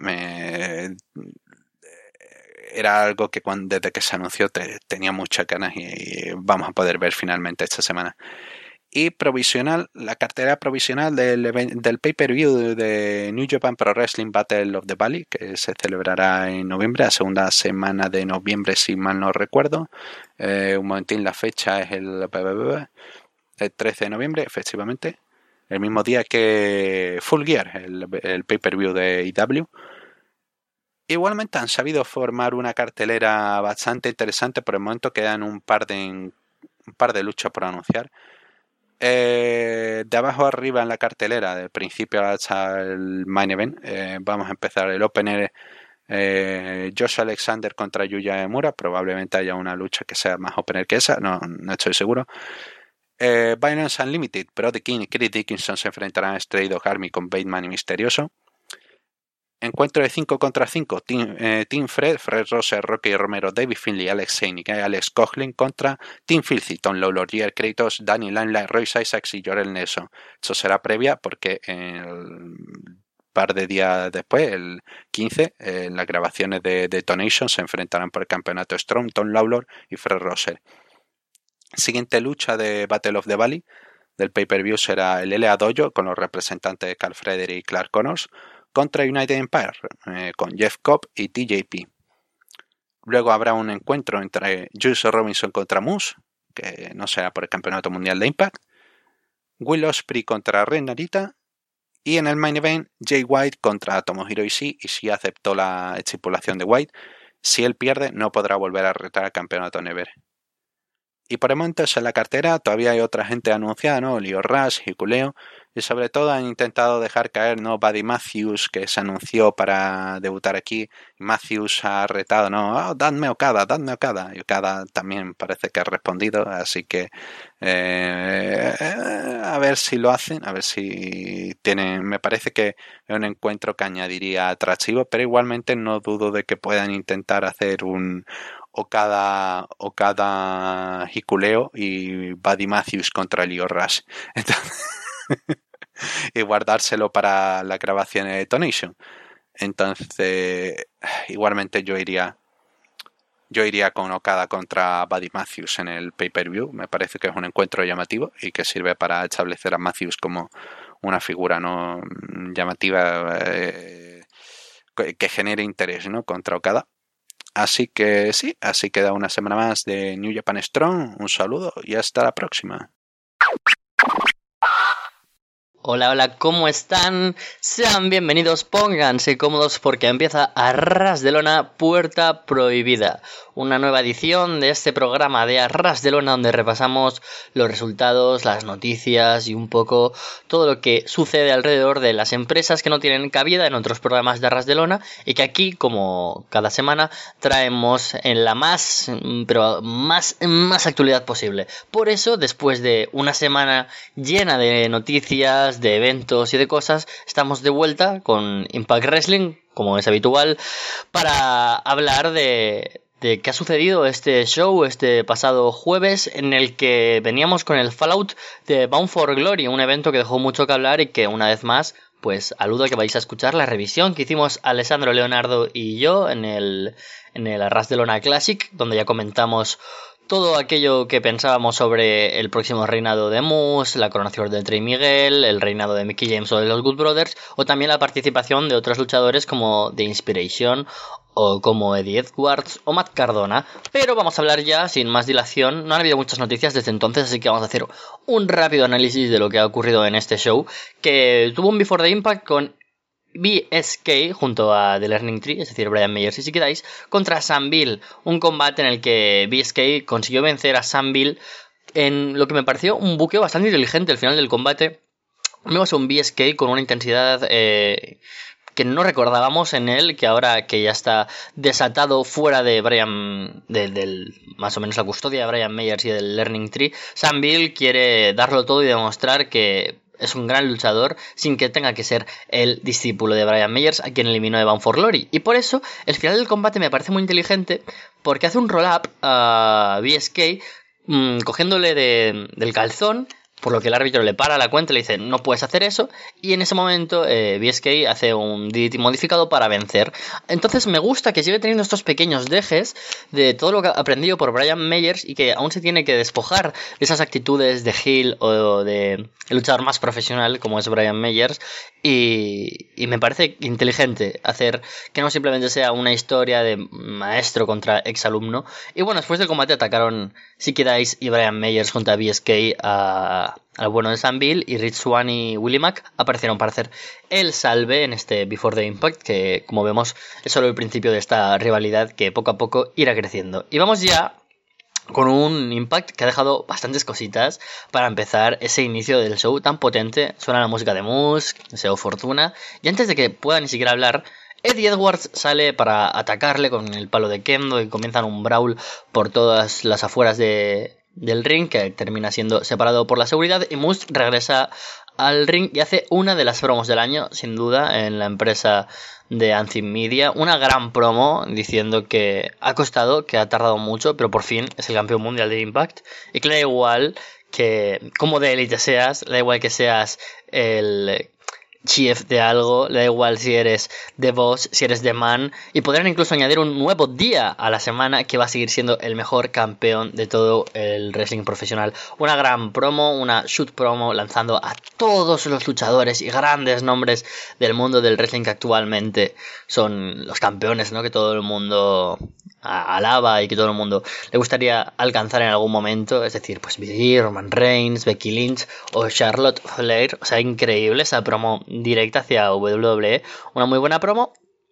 B: era algo que desde que se anunció tenía muchas ganas y vamos a poder ver finalmente esta semana. Y provisional, la cartera provisional del pay-per-view de New Japan Pro Wrestling Battle of the Valley, que se celebrará en noviembre, la segunda semana de noviembre, si mal no recuerdo. Un momentín, la fecha es el 13 de noviembre, efectivamente. El mismo día que Full Gear, el pay-per-view de IW. Igualmente han sabido formar una cartelera bastante interesante. Por el momento quedan un par de luchas por anunciar. De abajo arriba en la cartelera, del principio hasta el main event, vamos a empezar el opener. Josh Alexander contra Yuya Emura. Probablemente haya una lucha que sea más opener que esa, no estoy seguro. Violence Unlimited, Brody King y Chris Dickinson se enfrentarán a Stray Dog Army con Bateman y Misterioso. Encuentro de 5 contra 5, Team Fred Rosser, Rocky Romero, David Finlay, Alex Zane y Alex Coughlin contra Team Filthy, Tom Lawlor, Jared Kratos, Danny Limelight, Royce Isaacs y Jorel Nelson. Eso será previa porque el par de días después, el 15, en las grabaciones de Detonation se enfrentarán por el campeonato Strong, Tom Lawlor y Fred Rosser. Siguiente lucha de Battle of the Valley del pay-per-view será el LA Dojo con los representantes de Carl Frederick y Clark Connors contra United Empire con Jeff Cobb y TJP. Luego habrá un encuentro entre Juice Robinson contra Moose, que no será por el campeonato mundial de Impact. Will Ospreay contra Ren Narita. Y en el main event, Jay White contra Tomohiro Ishii. Ishii aceptó la estipulación de White. Si él pierde, no podrá volver a retar al campeonato Never. Y por el momento en la cartera todavía hay otra gente anunciada, ¿no? Lio Rush, Hikuleo. Y sobre todo han intentado dejar caer, ¿no? Buddy Matthews, que se anunció para debutar aquí. Matthews ha retado, ¿no? Dadme Okada. Y Okada también parece que ha respondido. Así que a ver si lo hacen. A ver si tienen... Me parece que es un encuentro que añadiría atractivo. Pero igualmente no dudo de que puedan intentar hacer un Okada Hikuleo y Buddy Matthews contra Lio Rush. Entonces... y guardárselo para la grabación de Detonation. Entonces, igualmente yo iría con Okada contra Buddy Matthews en el pay-per-view. Me parece que es un encuentro llamativo y que sirve para establecer a Matthews como una figura no llamativa que genere interés, ¿no? Contra Okada. Así que sí, así queda una semana más de New Japan Strong. Un saludo y hasta la próxima.
A: Hola, ¿cómo están? Sean bienvenidos, pónganse cómodos porque empieza A Ras de Lona, Puerta Prohibida. Una nueva edición de este programa de A Ras de Lona donde repasamos los resultados, las noticias y un poco todo lo que sucede alrededor de las empresas que no tienen cabida en otros programas de A Ras de Lona y que aquí, como cada semana, traemos en la más actualidad posible. Por eso, después de una semana llena de noticias, de eventos y de cosas, estamos de vuelta con Impact Wrestling, como es habitual, para hablar de qué ha sucedido este show este pasado jueves, en el que veníamos con el Fallout de Bound for Glory, un evento que dejó mucho que hablar y que una vez más pues aludo a que vais a escuchar la revisión que hicimos Alessandro Leonardo y yo en el A Ras de Lona Classic, donde ya comentamos todo aquello que pensábamos sobre el próximo reinado de Moose, la coronación de Trey Miguel, el reinado de Mickie James o de los Good Brothers, o también la participación de otros luchadores como The Inspiration o como Eddie Edwards o Matt Cardona. Pero vamos a hablar ya sin más dilación. No han habido muchas noticias desde entonces, así que vamos a hacer un rápido análisis de lo que ha ocurrido en este show, que tuvo un Before the Impact con
C: BSK junto a The Learning Tree, es decir, Brian Myers y Zicky Dice, contra Sam Bill, un combate en el que BSK consiguió vencer a Sam Bill en lo que me pareció un buqueo bastante inteligente al final del combate. Vimos un BSK con una intensidad que no recordábamos en él, que ahora que ya está desatado fuera de Brian, del más o menos la custodia de Brian Myers y del Learning Tree, Sam Bill quiere darlo todo y demostrar que es un gran luchador sin que tenga que ser el discípulo de Brian Myers, a quien eliminó de Bound for Glory. Y por eso el final del combate me parece muy inteligente, porque hace un roll-up a BSK cogiéndole del calzón, por lo que el árbitro le para la cuenta y le dice no puedes hacer eso, y en ese momento BSK hace un DDT modificado para vencer. Entonces me gusta que sigue teniendo estos pequeños dejes de todo lo que ha aprendido por Brian Myers y que aún se tiene que despojar de esas actitudes de heel o de el luchador más profesional como es Brian Myers, y me parece inteligente hacer que no simplemente sea una historia de maestro contra exalumno. Y bueno, después del combate atacaron Zicky Dice y Brian Myers junto a BSK al bueno de Sam Bill, y Rich Swann y Willie Mack aparecieron para hacer el salve en este Before the Impact, que como vemos es solo el principio de esta rivalidad que poco a poco irá creciendo. Y vamos ya con un Impact que ha dejado bastantes cositas para empezar ese inicio del show tan potente. Suena la música de Moose, deseo fortuna, y antes de que pueda ni siquiera hablar, Eddie Edwards sale para atacarle con el palo de kendo y comienzan un brawl por todas las afueras del ring, que termina siendo separado por la seguridad, y Moose regresa al ring y hace una de las promos del año, sin duda, en la empresa de Anthem Media. Una gran promo diciendo que ha costado, que ha tardado mucho, pero por fin es el campeón mundial de Impact, y que le da igual que como de élite seas, le da igual que seas el chief de algo, le da igual si eres The Boss, si eres The Man, y podrán incluso añadir un nuevo día a la semana que va a seguir siendo el mejor campeón de todo el wrestling profesional. Una gran promo, una shoot promo lanzando a todos los luchadores y grandes nombres del mundo del wrestling que actualmente son los campeones, ¿no? Que todo el mundo alaba y que todo el mundo le gustaría alcanzar en algún momento, es decir, pues Big Roman Reigns, Becky Lynch o Charlotte Flair. O sea, increíble esa promo directa hacia WWE, una muy buena promo,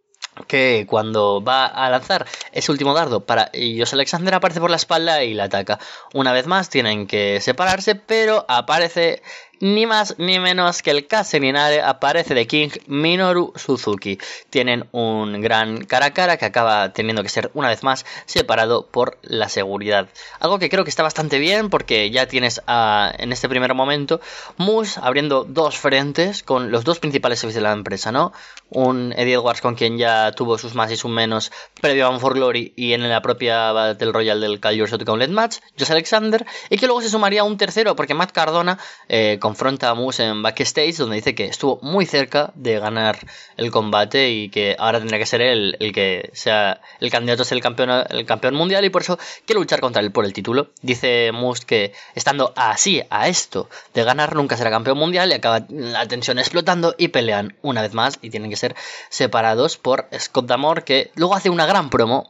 C: que cuando va a lanzar ese último dardo para Josh Alexander aparece por la espalda y la ataca. Una vez más tienen que separarse, pero aparece ni más ni menos que el Caseninare, aparece The King, Minoru Suzuki. Tienen un gran cara a cara que acaba teniendo que ser una vez más separado por la seguridad. Algo que creo que está bastante bien, porque ya tienes en este primer momento Moose abriendo dos frentes con los dos principales jefes de la empresa, ¿no? Un Eddie Edwards con quien ya tuvo sus más y sus menos previo a Bound for Glory y en la propia Battle Royale del Call Your Shot Gauntlet Match, Josh Alexander, y que luego se sumaría un tercero porque Matt Cardona confronta a Moose en backstage, donde dice que estuvo muy cerca de ganar el combate y que ahora tendría que ser él el que sea el candidato a ser el campeón mundial, y por eso quiere luchar contra él por el título. Dice Moose que estando así, a esto de ganar, nunca será campeón mundial, y acaba la tensión explotando y pelean una vez más y tienen que ser separados por Scott D'Amore, que luego hace una gran promo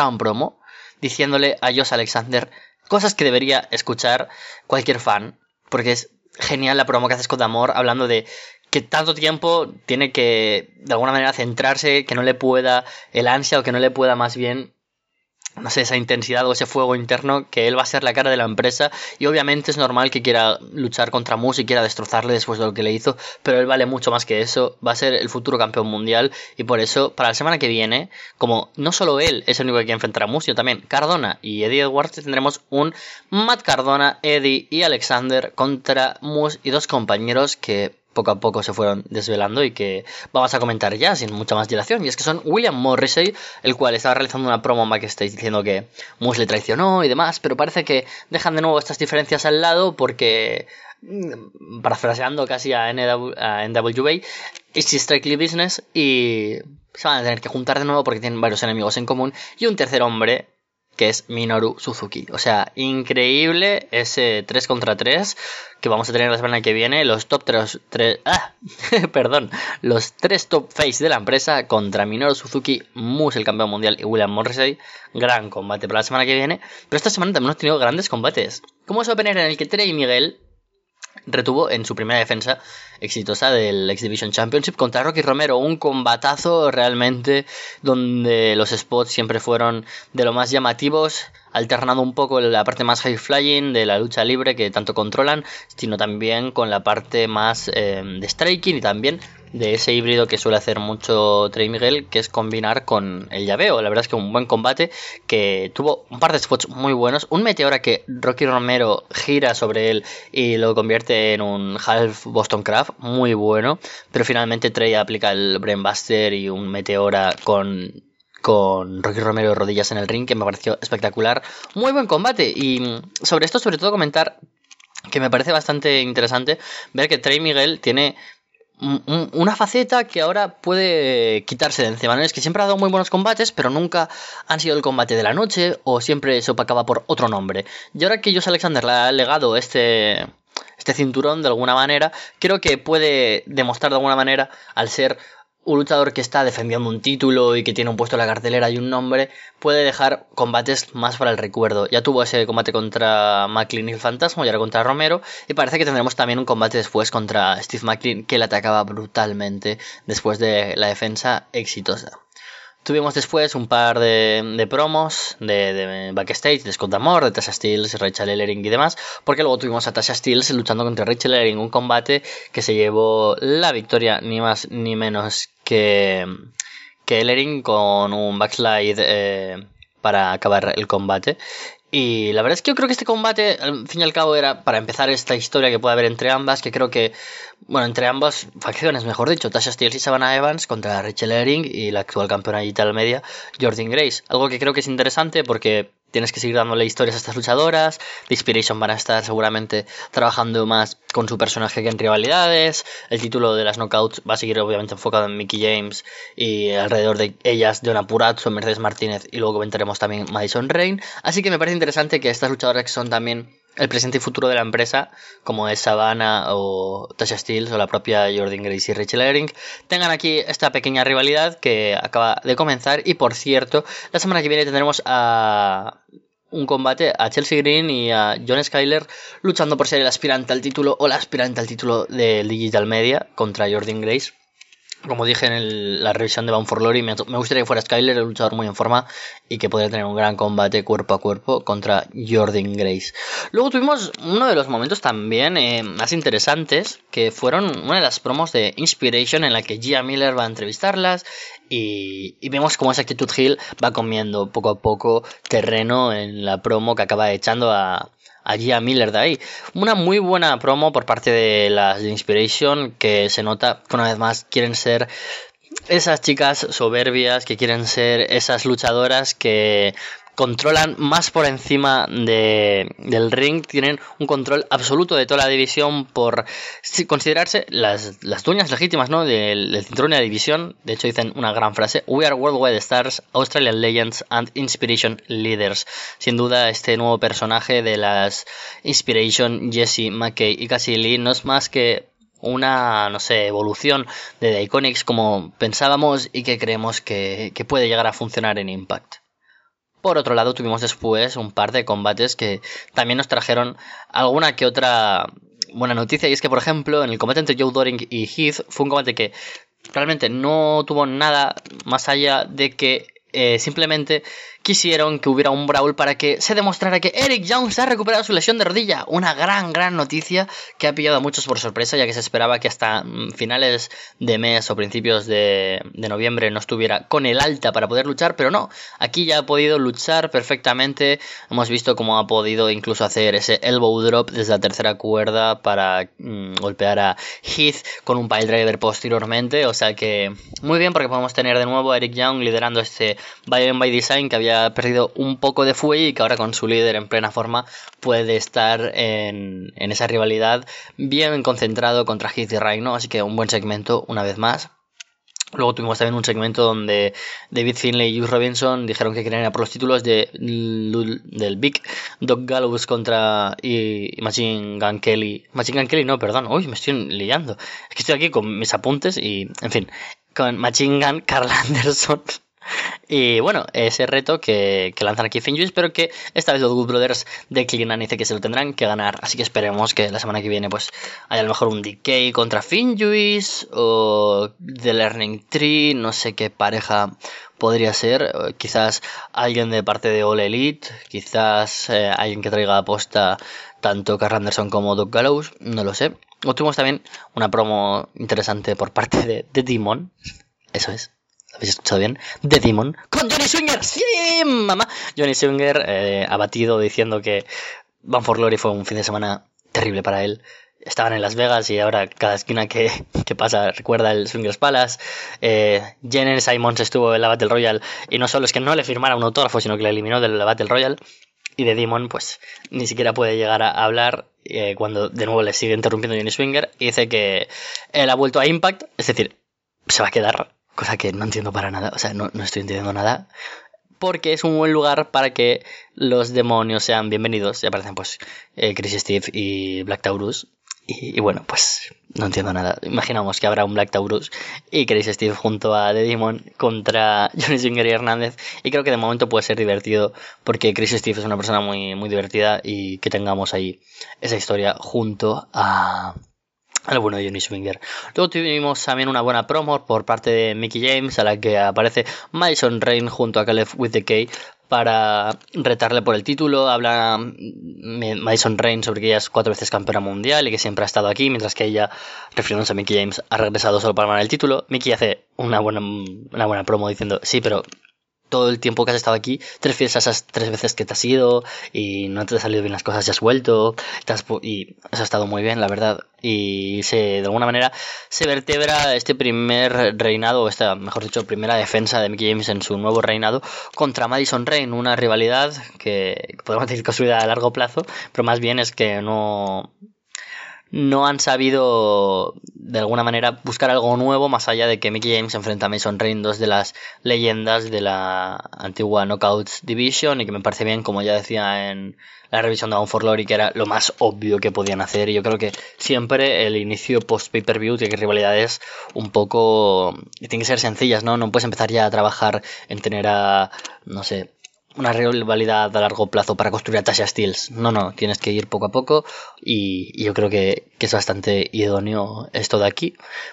C: diciéndole a Josh Alexander cosas que debería escuchar cualquier fan, porque es genial la promo que hace Scott D'Amore, hablando de que tanto tiempo tiene que de alguna manera centrarse, que no le pueda el ansia, o que no le pueda más bien, no sé, esa intensidad o ese fuego interno, que él va a ser la cara de la empresa, y obviamente es normal que quiera luchar contra Moose y quiera destrozarle después de lo que le hizo, pero él vale mucho más que eso, va a ser el futuro campeón mundial, y por eso para la semana que viene, como no solo él es el único que quiere enfrentar a Moose, sino también Cardona y Eddie Edwards, tendremos un Matt Cardona, Eddie y Alexander contra Moose y dos compañeros que poco a poco se fueron desvelando y que vamos a comentar ya sin mucha más dilación. Y es que son William Morrissey, el cual estaba realizando una promo en backstage diciendo que Moose le traicionó y demás, pero parece que dejan de nuevo estas diferencias al lado porque, parafraseando casi a NWA, it's strictly business, y se van a tener que juntar de nuevo porque tienen varios enemigos en común y un tercer hombre, que es Minoru Suzuki. O sea, increíble ese 3 contra 3 que vamos a tener la semana que viene. Los top 3... los 3 top face de la empresa contra Minoru Suzuki, Moose, el campeón mundial, y William Morrissey. Gran combate para la semana que viene. Pero esta semana también hemos tenido grandes combates. Como ese opener en el que Trey Miguel retuvo en su primera defensa exitosa del X Division Championship contra Rocky Romero. Un combatazo realmente donde los spots siempre fueron de lo más llamativos, alternando un poco la parte más high flying de la lucha libre que tanto controlan, sino también con la parte más de striking y también de ese híbrido que suele hacer mucho Trey Miguel, que es combinar con el llaveo. La verdad es que un buen combate que tuvo un par de spots muy buenos. Un meteora que Rocky Romero gira sobre él y lo convierte en un half Boston Crab, muy bueno. Pero finalmente Trey aplica el Brainbuster y un meteora con Rocky Romero de rodillas en el ring, que me pareció espectacular. Muy buen combate. Y sobre esto, sobre todo, comentar que me parece bastante interesante ver que Trey Miguel tiene una faceta que ahora puede quitarse de encima, ¿no? Es que siempre ha dado muy buenos combates, pero nunca han sido el combate de la noche, o siempre se opacaba por otro nombre. Y ahora que Josh Alexander le ha legado este cinturón de alguna manera, creo que puede demostrar de alguna manera, al ser un luchador que está defendiendo un título y que tiene un puesto en la cartelera y un nombre, puede dejar combates más para el recuerdo. Ya tuvo ese combate contra McLean y el Fantasma, y ahora contra Romero, y parece que tendremos también un combate después contra Steve McLean, que le atacaba brutalmente después de la defensa exitosa. Tuvimos después un par de promos de backstage, de Scott D'Amore, de Tasha Steelz, Rachel Ellering y demás, porque luego tuvimos a Tasha Steelz luchando contra Rachel Ellering, un combate que se llevó la victoria ni más ni menos que Ellering con un backslide para acabar el combate. Y la verdad es que yo creo que este combate, al fin y al cabo, era para empezar esta historia que puede haber entre ambas, que creo que, bueno, entre ambas facciones, mejor dicho, Tasha Steelz y Savannah Evans contra Rachel Ellering y la actual campeona digital media, Jordynne Grace. Algo que creo que es interesante porque tienes que seguir dándole historias a estas luchadoras. The Inspiration van a estar seguramente trabajando más con su personaje que en rivalidades. El título de las Knockouts va a seguir obviamente enfocado en Mickie James y alrededor de ellas Deonna Purrazzo, Mercedes Martínez y luego comentaremos también Madison Rayne. Así que me parece interesante que estas luchadoras, que son también el presente y futuro de la empresa, como es Savannah o Tasha Steelz o la propia Jordynne Grace y Rachel Ellering, tengan aquí esta pequeña rivalidad que acaba de comenzar. Y por cierto, la semana que viene tendremos un combate a Chelsea Green y a John Skyler luchando por ser el aspirante al título o la aspirante al título del Digital Media contra Jordynne Grace. Como dije en la revisión de Bound for Glory, me gustaría que fuera Skyler, el luchador muy en forma, y que podría tener un gran combate cuerpo a cuerpo contra Jordynne Grace. Luego tuvimos uno de los momentos también más interesantes, que fueron una de las promos de Inspiration, en la que Gia Miller va a entrevistarlas, y vemos cómo esa Actitud Hill va comiendo poco a poco terreno en la promo que acaba echando a Gia Miller de ahí. Una muy buena promo por parte de las de Inspiration, que se nota que una vez más quieren ser esas chicas soberbias, que quieren ser esas luchadoras que controlan más por encima del ring, tienen un control absoluto de toda la división por considerarse las dueñas legítimas, ¿no?, del cinturón de la división. De hecho dicen una gran frase: We are worldwide stars, Australian legends and Inspiration leaders. Sin duda este nuevo personaje de las Inspiration, Jessie McKay y Cassie Lee, no es más que una, no sé, evolución de The Iconics, como pensábamos y que creemos que puede llegar a funcionar en Impact. Por otro lado, tuvimos después un par de combates que también nos trajeron alguna que otra buena noticia, y es que, por ejemplo, en el combate entre Joe Doring y Heath fue un combate que realmente no tuvo nada más allá de que simplemente quisieron que hubiera un brawl para que se demostrara que Eric Young se ha recuperado su lesión de rodilla. Una gran noticia que ha pillado a muchos por sorpresa, ya que se esperaba que hasta finales de mes o principios de noviembre no estuviera con el alta para poder luchar, pero no, aquí ya ha podido luchar perfectamente. Hemos visto cómo ha podido incluso hacer ese elbow drop desde la tercera cuerda para golpear a Heath con un piledriver posteriormente. O sea que muy bien, porque podemos tener de nuevo a Eric Young liderando este by Design, que había perdido un poco de fuelle y que ahora con su líder en plena forma puede estar en esa rivalidad bien concentrado contra Heath y Rhino. Así que un buen segmento una vez más. Luego tuvimos también un segmento donde David Finlay y Juice Robinson dijeron que querían ir a por los títulos del Big Dog Gallows contra Machine Gun Kelly. Machine Gun Kelly, no, perdón. Uy, me estoy liando. Es que estoy aquí con mis apuntes y, en fin, con Machine Gun Carl Anderson Y bueno, ese reto que lanzan aquí Finjuice, pero que esta vez los Good Brothers declinan y dice que se lo tendrán que ganar. Así que esperemos que la semana que viene pues haya a lo mejor un DK contra Finjuice o The Learning Tree, no sé qué pareja podría ser. Quizás alguien de parte de All Elite, quizás alguien que traiga a posta tanto Carl Anderson como Doug Gallows, no lo sé. O tuvimos también una promo interesante por parte de Demon, eso es. ¿Habéis escuchado bien? The Demon con Johnny Swinger. ¡Sí, mamá! Johnny Swinger abatido diciendo que Bound for Glory fue un fin de semana terrible para él. Estaban en Las Vegas y ahora cada esquina que pasa recuerda el Swingers Palace. Jenner Simons estuvo en la Battle Royale y no solo es que no le firmara un autógrafo, sino que le eliminó de la Battle Royale. Y The Demon pues ni siquiera puede llegar a hablar cuando de nuevo le sigue interrumpiendo Johnny Swinger y dice que él ha vuelto a Impact, es decir, se va a quedar. Cosa que no entiendo para nada, o sea, no estoy entendiendo nada. Porque es un buen lugar para que los demonios sean bienvenidos. Y aparecen pues Chris Steve y Black Taurus. Y bueno, pues no entiendo nada. Imaginamos que habrá un Black Taurus y Chris Steve junto a The Demon contra Johnny Swinger y Hernández. Y creo que de momento puede ser divertido porque Chris Steve es una persona muy, muy divertida y que tengamos ahí esa historia junto a... el bueno de Johnny Swinger. Luego tuvimos también una buena promo por parte de Mickie James, a la que aparece Madison Rayne junto a Caleb with the K para retarle por el título. Habla Madison Rayne sobre que ella es 4 veces campeona mundial y que siempre ha estado aquí, mientras que ella, refiriéndose a Mickie James, ha regresado solo para ganar el título. Mickie hace una buena promo diciendo, sí, pero todo el tiempo que has estado aquí te refieres a esas 3 veces que te has ido y no te han salido bien las cosas y has vuelto y eso ha estado muy bien, la verdad. Y de alguna manera se vertebra este primer reinado, o esta, mejor dicho, primera defensa de Mickie James en su nuevo reinado contra Madison Rayne, una rivalidad que podemos decir construida a largo plazo, pero más bien es que no han sabido de alguna manera buscar algo nuevo más allá de que Mickie James enfrenta a Madison Rayne, 2 de las leyendas de la antigua Knockouts Division, y que me parece bien, como ya decía en la revisión de Bound for Glory, que era lo más obvio que podían hacer. Y yo creo que siempre el inicio post pay-per-view tiene que rivalidades un poco... tienen que ser sencillas, ¿no? No puedes empezar ya a trabajar en tener a... no sé... una rivalidad a largo plazo para construir a Tasha Steelz. No, tienes que ir poco a poco y yo creo que es bastante idóneo esto de aquí.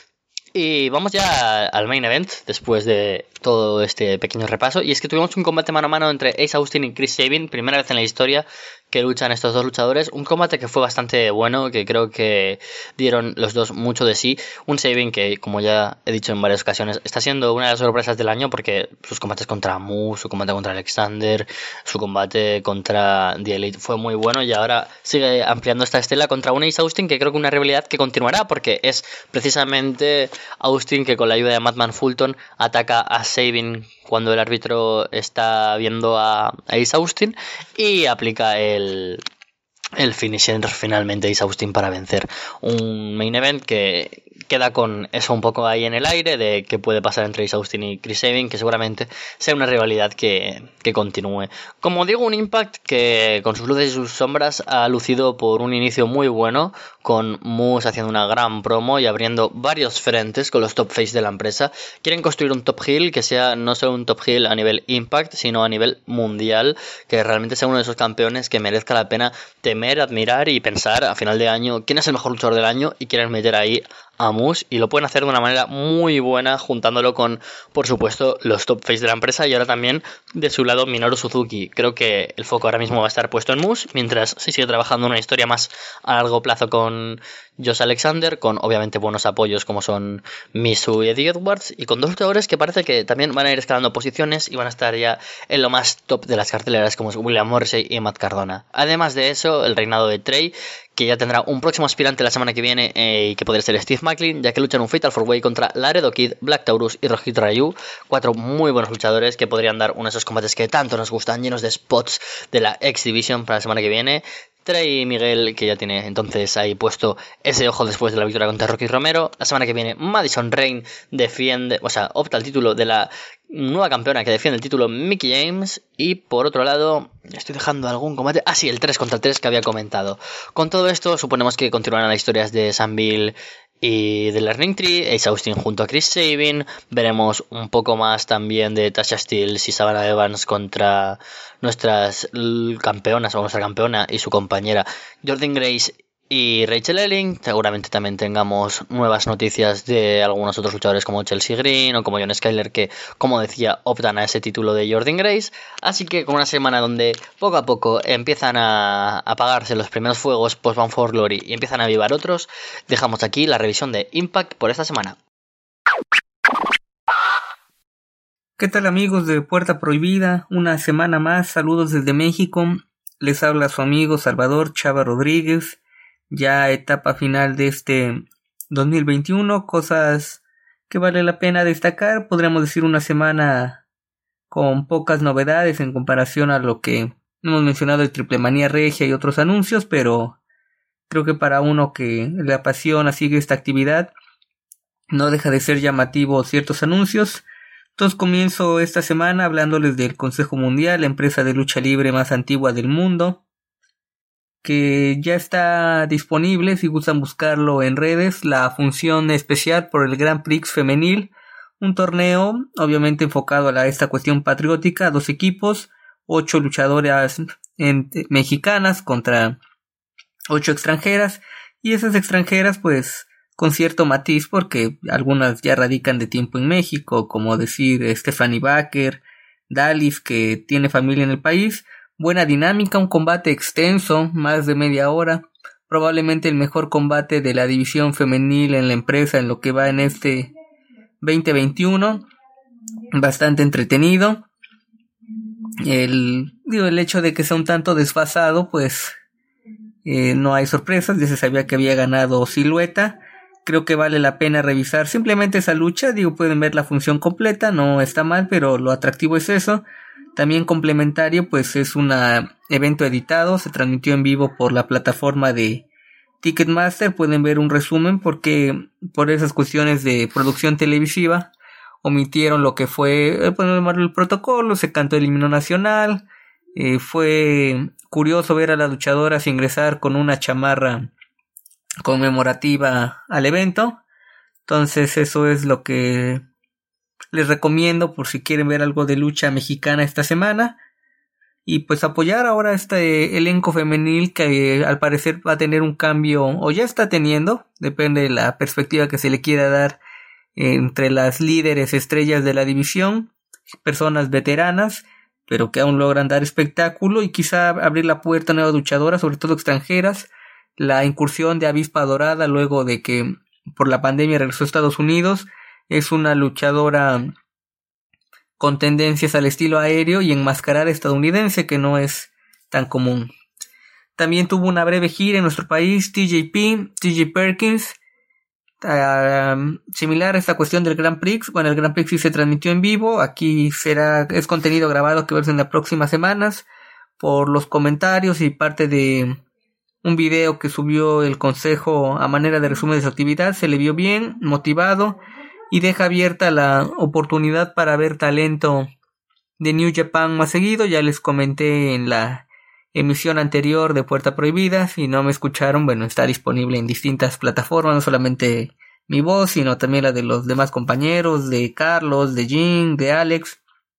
C: Y vamos ya al main event después de todo este pequeño repaso, y es que tuvimos un combate mano a mano entre Ace Austin y Chris Sabin, primera vez en la historia que luchan estos dos luchadores, un combate que fue bastante bueno, que creo que dieron los dos mucho de sí. Un Sabin que, como ya he dicho en varias ocasiones, está siendo una de las sorpresas del año, porque sus combates contra Moose, su combate contra Alexander, su combate contra The Elite fue muy bueno, y ahora sigue ampliando esta estela contra un Ace Austin que creo que una rivalidad que continuará, porque es precisamente Austin que con la ayuda de Madman Fulton ataca a Sabin cuando el árbitro está viendo a Ace Austin y aplica el finisher finalmente Ace Austin para vencer. Un main event que queda con eso un poco ahí en el aire de qué puede pasar entre Ace Austin y Chris Sabin, que seguramente sea una rivalidad que continúe. Como digo, un Impact que con sus luces y sus sombras ha lucido por un inicio muy bueno, con Moose haciendo una gran promo y abriendo varios frentes con los top face de la empresa. Quieren construir un top heel que sea no solo un top heel a nivel Impact, sino a nivel mundial, que realmente sea uno de esos campeones que merezca la pena temer, admirar y pensar a final de año quién es el mejor luchador del año, y quieren meter ahí a Moose, y lo pueden hacer de una manera muy buena, juntándolo con, por supuesto, los top face de la empresa, y ahora también de su lado Minoru Suzuki. Creo que el foco ahora mismo va a estar puesto en Moose, mientras se sigue trabajando una historia más a largo plazo con Josh Alexander, con obviamente buenos apoyos como son Mizu y Eddie Edwards, y con dos luchadores que parece que también van a ir escalando posiciones y van a estar ya en lo más top de las carteleras, como es William Morrissey y Matt Cardona. Además de eso, el reinado de Trey, que ya tendrá un próximo aspirante la semana que viene, y que podría ser Steve Macklin, ya que luchan un Fatal 4-Way contra Laredo Kid, Black Taurus y Rohit Raju, 4 muy buenos luchadores que podrían dar uno de esos combates que tanto nos gustan, llenos de spots de la X Division para la semana que viene. Trey y Miguel, que ya tiene entonces ahí puesto ese ojo después de la victoria contra Rocky Romero. La semana que viene Madison Rayne opta al título de la nueva campeona que defiende el título, Mickie James. Y por otro lado, estoy dejando algún combate. Sí, el 3 contra 3 que había comentado. Con todo esto, suponemos que continuarán las historias de Sam Bill y The Learning Tree, Ace Austin junto a Chris Sabin. Veremos un poco más también de Tasha Steelz y Savannah Evans contra nuestras campeonas, o nuestra campeona y su compañera Jordynne Grace y Rachel Elling. Seguramente también tengamos nuevas noticias de algunos otros luchadores como Chelsea Green o como John Skyler, que, como decía, optan a ese título de Jordynne Grace. Así que con una semana donde poco a poco empiezan a apagarse los primeros fuegos post Bound for Glory y empiezan a avivar otros, dejamos aquí la revisión de Impact por esta semana.
D: ¿Qué tal, amigos de Puerta Prohibida? Una semana más, saludos desde México. Les habla su amigo Salvador Chava Rodríguez. Ya etapa final de este 2021, cosas que vale la pena destacar. Podríamos decir una semana con pocas novedades en comparación a lo que hemos mencionado de Triple Manía Regia y otros anuncios, pero creo que para uno que le apasiona, sigue esta actividad, no deja de ser llamativo ciertos anuncios. Entonces comienzo esta semana hablándoles del Consejo Mundial, la empresa de lucha libre más antigua del mundo, que ya está disponible, si gustan buscarlo en redes, la función especial por el Grand Prix femenil, un torneo obviamente enfocado a esta cuestión patriótica, 2 equipos, 8 luchadoras mexicanas contra 8 extranjeras, y esas extranjeras pues con cierto matiz porque algunas ya radican de tiempo en México, como decir Stephanie Baker, Dallas, que tiene familia en el país. Buena dinámica, un combate extenso, más de media hora, probablemente el mejor combate de la división femenil en la empresa en lo que va en este 2021, bastante entretenido. El hecho de que sea un tanto desfasado, pues no hay sorpresas, ya se sabía que había ganado Silueta. Creo que vale la pena revisar simplemente esa lucha, pueden ver la función completa, no está mal, pero lo atractivo es eso. También complementario, pues es un evento editado, se transmitió en vivo por la plataforma de Ticketmaster, pueden ver un resumen porque por esas cuestiones de producción televisiva omitieron lo que fue, el protocolo, se cantó el himno nacional, fue curioso ver a las luchadoras ingresar con una chamarra conmemorativa al evento, entonces eso es lo que les recomiendo por si quieren ver algo de lucha mexicana esta semana. Y pues apoyar ahora este elenco femenil que al parecer va a tener un cambio, o ya está teniendo, depende de la perspectiva que se le quiera dar, entre las líderes estrellas de la división, personas veteranas, pero que aún logran dar espectáculo y quizá abrir la puerta a nuevas luchadoras, sobre todo extranjeras. La incursión de Avispa Dorada luego de que por la pandemia regresó a Estados Unidos, es una luchadora con tendencias al estilo aéreo y enmascarada estadounidense, que no es tan común. También tuvo una breve gira en nuestro país TJ Perkins, similar a esta cuestión del Grand Prix. Bueno, el Grand Prix sí se transmitió en vivo, aquí es contenido grabado que verse en las próximas semanas. Por los comentarios y parte de un video que subió el consejo a manera de resumen de su actividad, se le vio bien, motivado, y deja abierta la oportunidad para ver talento de New Japan más seguido. Ya les comenté en la emisión anterior de Puerta Prohibida, si no me escucharon, bueno, está disponible en distintas plataformas, no solamente mi voz, sino también la de los demás compañeros, de Carlos, de Jin, de Alex,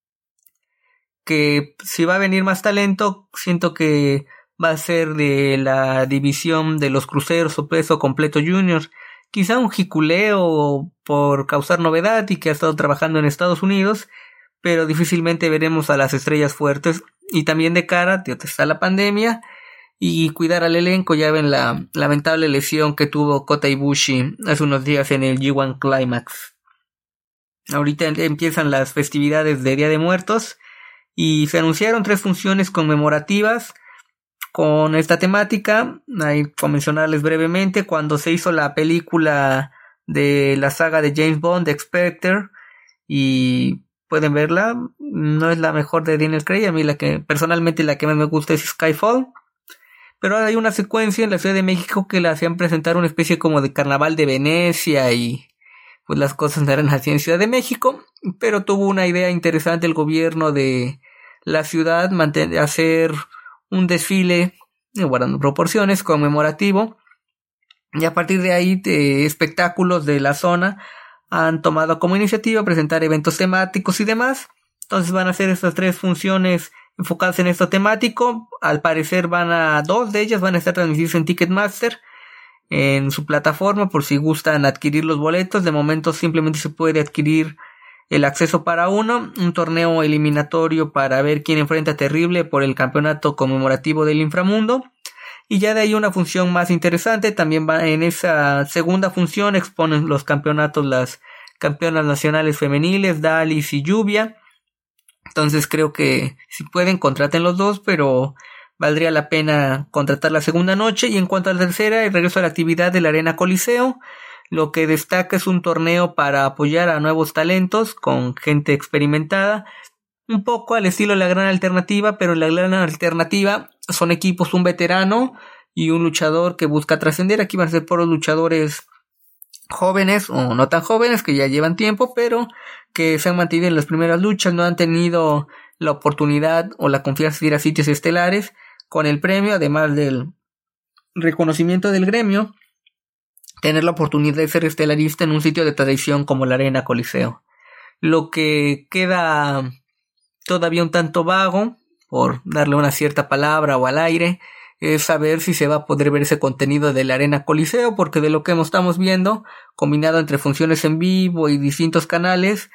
D: que si va a venir más talento, siento que va a ser de la división de los cruceros o peso completo juniors. Quizá un jiculeo por causar novedad y que ha estado trabajando en Estados Unidos, pero difícilmente veremos a las estrellas fuertes. Y también de cara, está la pandemia y cuidar al elenco. Ya ven la lamentable lesión que tuvo Kota Ibushi hace unos días en el G1 Climax. Ahorita empiezan las festividades de Día de Muertos y se anunciaron 3 funciones conmemorativas con esta temática. Ahí para mencionarles brevemente, cuando se hizo la película de la saga de James Bond, de Spectre, y pueden verla, no es la mejor de Daniel Craig, a mí personalmente la que más me gusta es Skyfall, pero ahora hay una secuencia en la Ciudad de México que la hacían presentar una especie como de carnaval de Venecia y pues las cosas no eran así en Ciudad de México, pero tuvo una idea interesante el gobierno de la ciudad, hacer un desfile, guardando proporciones, conmemorativo, Y a partir de ahí, espectáculos de la zona han tomado como iniciativa presentar eventos temáticos y demás. Entonces van a hacer estas 3 funciones enfocadas en esto temático. Al parecer 2 de ellas van a estar transmitidas en Ticketmaster, en su plataforma, por si gustan adquirir los boletos. De momento simplemente se puede adquirir el acceso para uno, un torneo eliminatorio para ver quién enfrenta a Terrible por el campeonato conmemorativo del inframundo. Y ya de ahí una función más interesante. También va en esa segunda función exponen los campeonatos las campeonas nacionales femeniles, Dalis y Lluvia. Entonces creo que si pueden contraten los 2, pero valdría la pena contratar la segunda noche. Y en cuanto a la tercera, el regreso a la actividad de la Arena Coliseo. Lo que destaca es un torneo para apoyar a nuevos talentos con gente experimentada. Un poco al estilo de la Gran Alternativa, pero en la Gran Alternativa son equipos, un veterano y un luchador que busca trascender. Aquí van a ser por los luchadores jóvenes o no tan jóvenes que ya llevan tiempo, pero que se han mantenido en las primeras luchas, no han tenido la oportunidad o la confianza de ir a sitios estelares. Con el premio, además del reconocimiento del gremio, tener la oportunidad de ser estelarista en un sitio de tradición como la Arena Coliseo. Lo que queda todavía un tanto vago, por darle una cierta palabra o al aire, es saber si se va a poder ver ese contenido de la Arena Coliseo, porque de lo que estamos viendo, combinado entre funciones en vivo y distintos canales,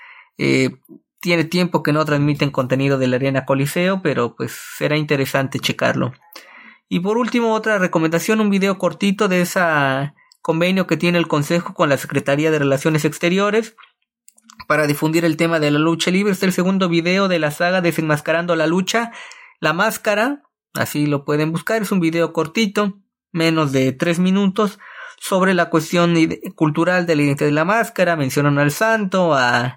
D: tiene tiempo que no transmiten contenido de la Arena Coliseo, pero pues será interesante checarlo. Y por último, otra recomendación, un video cortito de ese convenio que tiene el Consejo con la Secretaría de Relaciones Exteriores para difundir el tema de la lucha libre. Este es el segundo video de la saga Desenmascarando la Lucha, La Máscara, así lo pueden buscar. Es un video cortito, menos de 3 minutos, sobre la cuestión cultural de la identidad de la máscara. Mencionan al Santo, a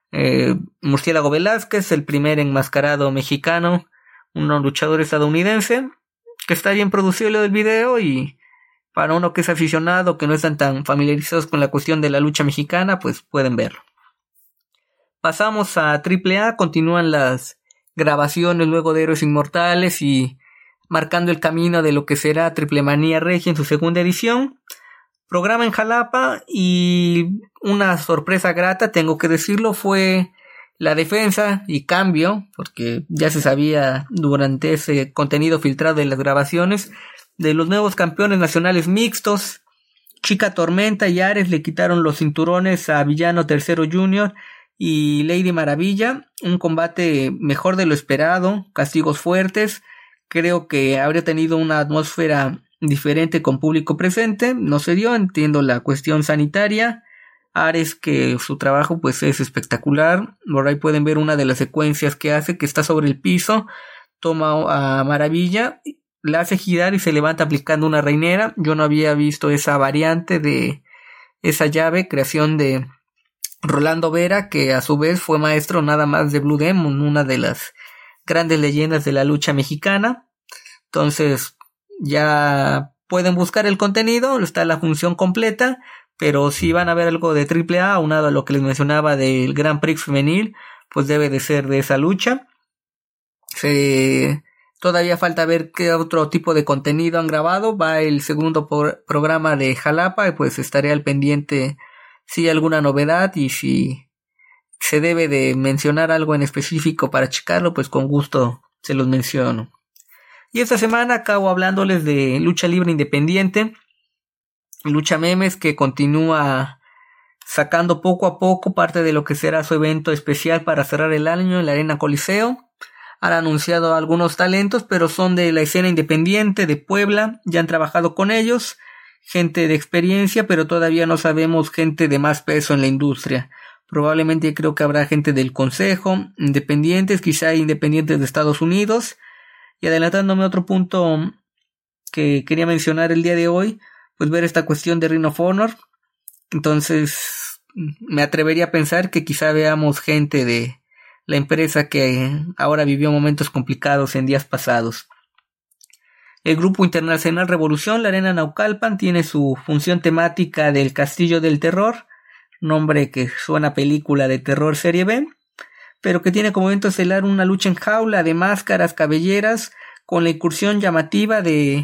D: Murciélago Velázquez, el primer enmascarado mexicano, un luchador estadounidense, que está bien producido lo del video, y para uno que es aficionado, que no están tan familiarizados con la cuestión de la lucha mexicana, pues pueden verlo. Pasamos a AAA, continúan las grabaciones luego de Héroes Inmortales y marcando el camino de lo que será Triple Manía Regia en su segunda edición. Programa en Jalapa, y una sorpresa grata, tengo que decirlo, fue la defensa y cambio, porque ya se sabía durante ese contenido filtrado de las grabaciones, de los nuevos campeones nacionales mixtos. Chica Tormenta y Ares le quitaron los cinturones a Villano Tercero Jr. y Lady Maravilla. Un combate mejor de lo esperado, castigos fuertes. Creo que habría tenido una atmósfera diferente con público presente. No se dio, entiendo la cuestión sanitaria. Ares, que su trabajo pues es espectacular. Por ahí pueden ver una de las secuencias que hace, que está sobre el piso, toma a Maravilla, la hace girar y se levanta aplicando una reinera. Yo no había visto esa variante de esa llave, creación de Rolando Vera, que a su vez fue maestro nada más de Blue Demon, una de las grandes leyendas de la lucha mexicana. Entonces ya pueden buscar el contenido, está la función completa, pero si van a ver algo de AAA, aunado a lo que les mencionaba del Grand Prix femenil, pues debe de ser de esa lucha. Todavía falta ver qué otro tipo de contenido han grabado. Va el segundo programa de Jalapa, y pues estaré al pendiente si hay alguna novedad, y si se debe de mencionar algo en específico para checarlo, pues con gusto se los menciono. Y esta semana acabo hablándoles de lucha libre independiente, Lucha Memes, que continúa sacando poco a poco parte de lo que será su evento especial para cerrar el año en la Arena Coliseo. Han anunciado algunos talentos, pero son de la escena independiente de Puebla, ya han trabajado con ellos, gente de experiencia, pero todavía no sabemos gente de más peso en la industria. Probablemente creo que habrá gente del Consejo, independientes, quizá independientes de Estados Unidos. Y adelantándome a otro punto que quería mencionar el día de hoy, pues ver esta cuestión de Ring of Honor. Entonces me atrevería a pensar que quizá veamos gente de la empresa que ahora vivió momentos complicados en días pasados. El Grupo Internacional Revolución, la Arena Naucalpan, tiene su función temática del Castillo del Terror, nombre que suena a película de terror serie B, pero que tiene como evento estelar una lucha en jaula de máscaras cabelleras con la incursión llamativa de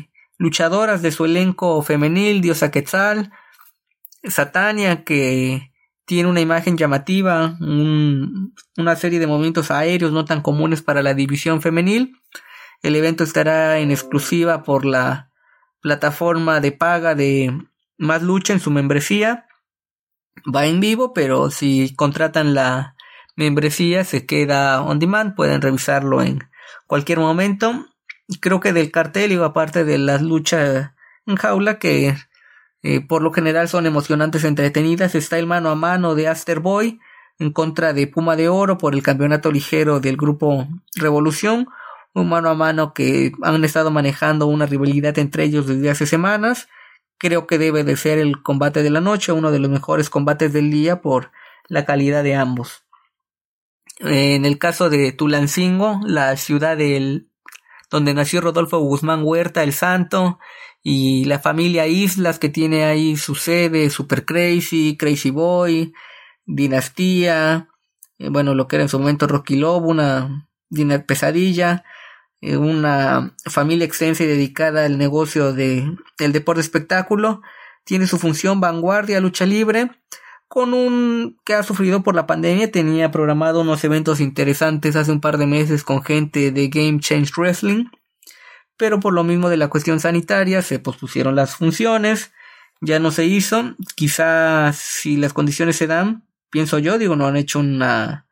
D: luchadoras de su elenco femenil, Diosa Quetzal, Satania, que tiene una imagen llamativa, una serie de movimientos aéreos no tan comunes para la división femenil. El evento estará en exclusiva por la plataforma de paga de Más Lucha en su membresía. Va en vivo, pero si contratan la membresía se queda on demand, pueden revisarlo en cualquier momento. Creo que del cartel, y aparte de las luchas en jaula, que por lo general son emocionantes y entretenidas, está el mano a mano de Aster Boy en contra de Puma de Oro por el campeonato ligero del grupo Revolución, un mano a mano que han estado manejando una rivalidad entre ellos desde hace semanas. Creo que debe de ser el combate de la noche, uno de los mejores combates del día por la calidad de ambos. En el caso de Tulancingo, la ciudad donde nació Rodolfo Guzmán Huerta, el Santo, y la familia Islas, que tiene ahí su sede, Super Crazy, Crazy Boy, Dinastía, lo que era en su momento Rocky Lobo, una pesadilla, una familia extensa y dedicada al negocio del deporte espectáculo. Tiene su función Vanguardia Lucha Libre, que ha sufrido por la pandemia. Tenía programado unos eventos interesantes hace un par de meses con gente de Game Change Wrestling, pero por lo mismo de la cuestión sanitaria se pospusieron las funciones, ya no se hizo. Quizás si las condiciones se dan, pienso yo, no han hecho una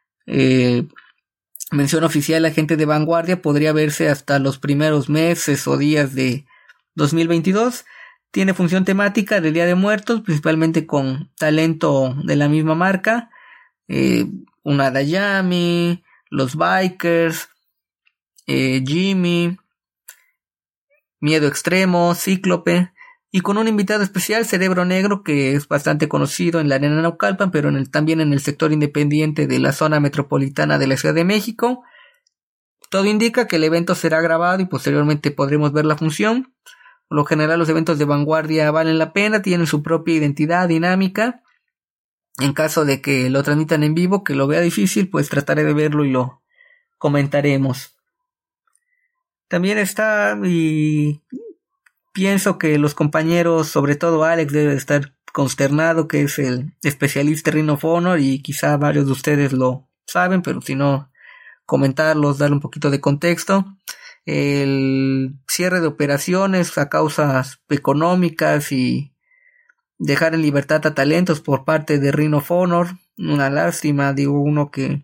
D: mención oficial a la gente de Vanguardia, podría verse hasta los primeros meses o días de 2022. Tiene función temática de Día de Muertos, principalmente con talento de la misma marca, una Dayami, los Bikers, Jimmy, Miedo Extremo, Cíclope, y con un invitado especial, Cerebro Negro, que es bastante conocido en la Arena Naucalpan, pero también en el sector independiente de la zona metropolitana de la Ciudad de México. Todo indica que el evento será grabado y posteriormente podremos ver la función. Por lo general, los eventos de Vanguardia valen la pena, tienen su propia identidad, dinámica. En caso de que lo transmitan en vivo, que lo vea difícil, pues trataré de verlo y lo comentaremos. También está, y pienso que los compañeros, sobre todo Alex, debe estar consternado, que es el especialista Ring of Honor, y quizá varios de ustedes lo saben, pero si no, comentarlos, darle un poquito de contexto. El cierre de operaciones a causas económicas y dejar en libertad a talentos por parte de Ring of Honor, una lástima, uno que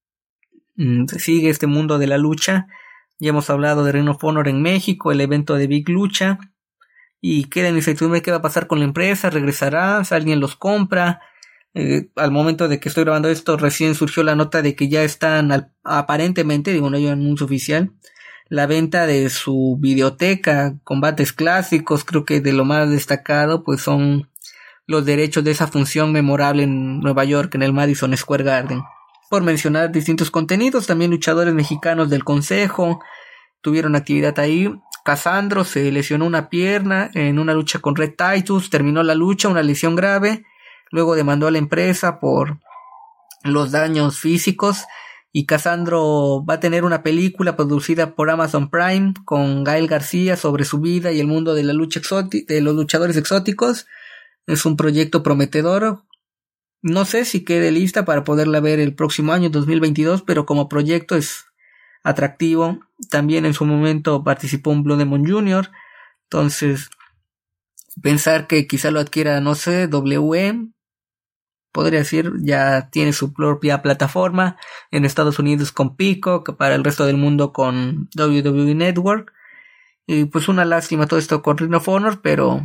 D: sigue este mundo de la lucha. Ya hemos hablado de Ring of Honor en México, el evento de Big Lucha, y queda en incertidumbre qué va a pasar con la empresa, regresará, si alguien los compra. Al momento de que estoy grabando esto, recién surgió la nota de que ya están aparentemente, no hay un anuncio oficial, la venta de su videoteca, combates clásicos. Creo que de lo más destacado pues son los derechos de esa función memorable en Nueva York, en el Madison Square Garden. Por mencionar distintos contenidos, también luchadores mexicanos del Consejo tuvieron actividad ahí. Casandro se lesionó una pierna en una lucha con Red Titus, terminó la lucha, una lesión grave, luego demandó a la empresa por los daños físicos, y Casandro va a tener una película producida por Amazon Prime con Gael García sobre su vida y el mundo de la lucha de los luchadores exóticos. Es un proyecto prometedor. No sé si quede lista para poderla ver el próximo año, 2022, pero como proyecto es atractivo. También en su momento participó en Blue Demon Jr., entonces pensar que quizá lo adquiera, WM, podría decir, ya tiene su propia plataforma en Estados Unidos con Peacock, para el resto del mundo con WWE Network. Y pues una lástima todo esto con Ring of Honor, pero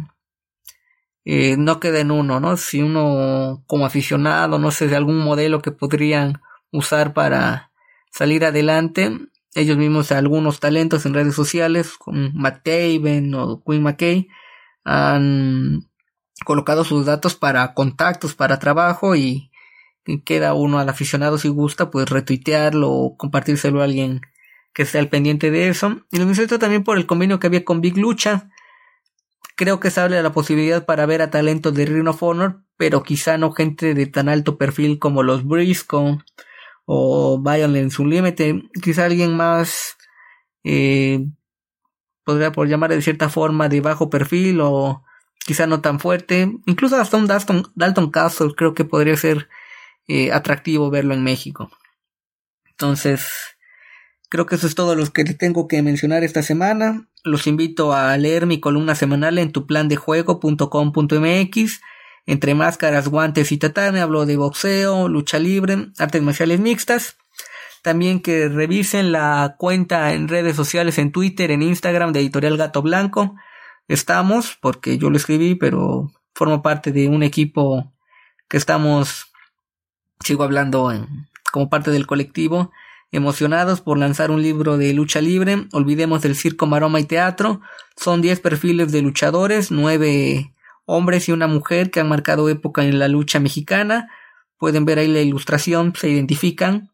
D: no queda en uno, si uno como aficionado, no sé, de algún modelo que podrían usar para salir adelante. Ellos mismos, algunos talentos en redes sociales, como Matt Taven o Quinn McKay, han colocado sus datos para contactos, para trabajo, y queda uno al aficionado, si gusta, pues retuitearlo o compartírselo a alguien que esté al pendiente de eso. Y lo menciono también por el convenio que había con Big Lucha. Creo que se abre la posibilidad para ver a talentos de Ring of Honor, pero quizá no gente de tan alto perfil como los Briscoe o Violence Unlimited. Quizá alguien más podría por llamar de cierta forma de bajo perfil o quizá no tan fuerte. Incluso hasta un Dalton Castle creo que podría ser atractivo verlo en México. Entonces, creo que eso es todo lo que tengo que mencionar esta semana. Los invito a leer mi columna semanal en tuplandejuego.com.mx. Entre máscaras, guantes y tatame hablo de boxeo, lucha libre, artes marciales mixtas. También que revisen la cuenta en redes sociales, en Twitter, en Instagram de Editorial Gato Blanco. Estamos, porque yo lo escribí, pero formo parte de un equipo que sigo hablando como parte del colectivo, emocionados por lanzar un libro de lucha libre. Olvidemos del circo, maroma y teatro. Son 10 perfiles de luchadores, 9 hombres y una mujer que han marcado época en la lucha mexicana. Pueden ver ahí la ilustración, se identifican.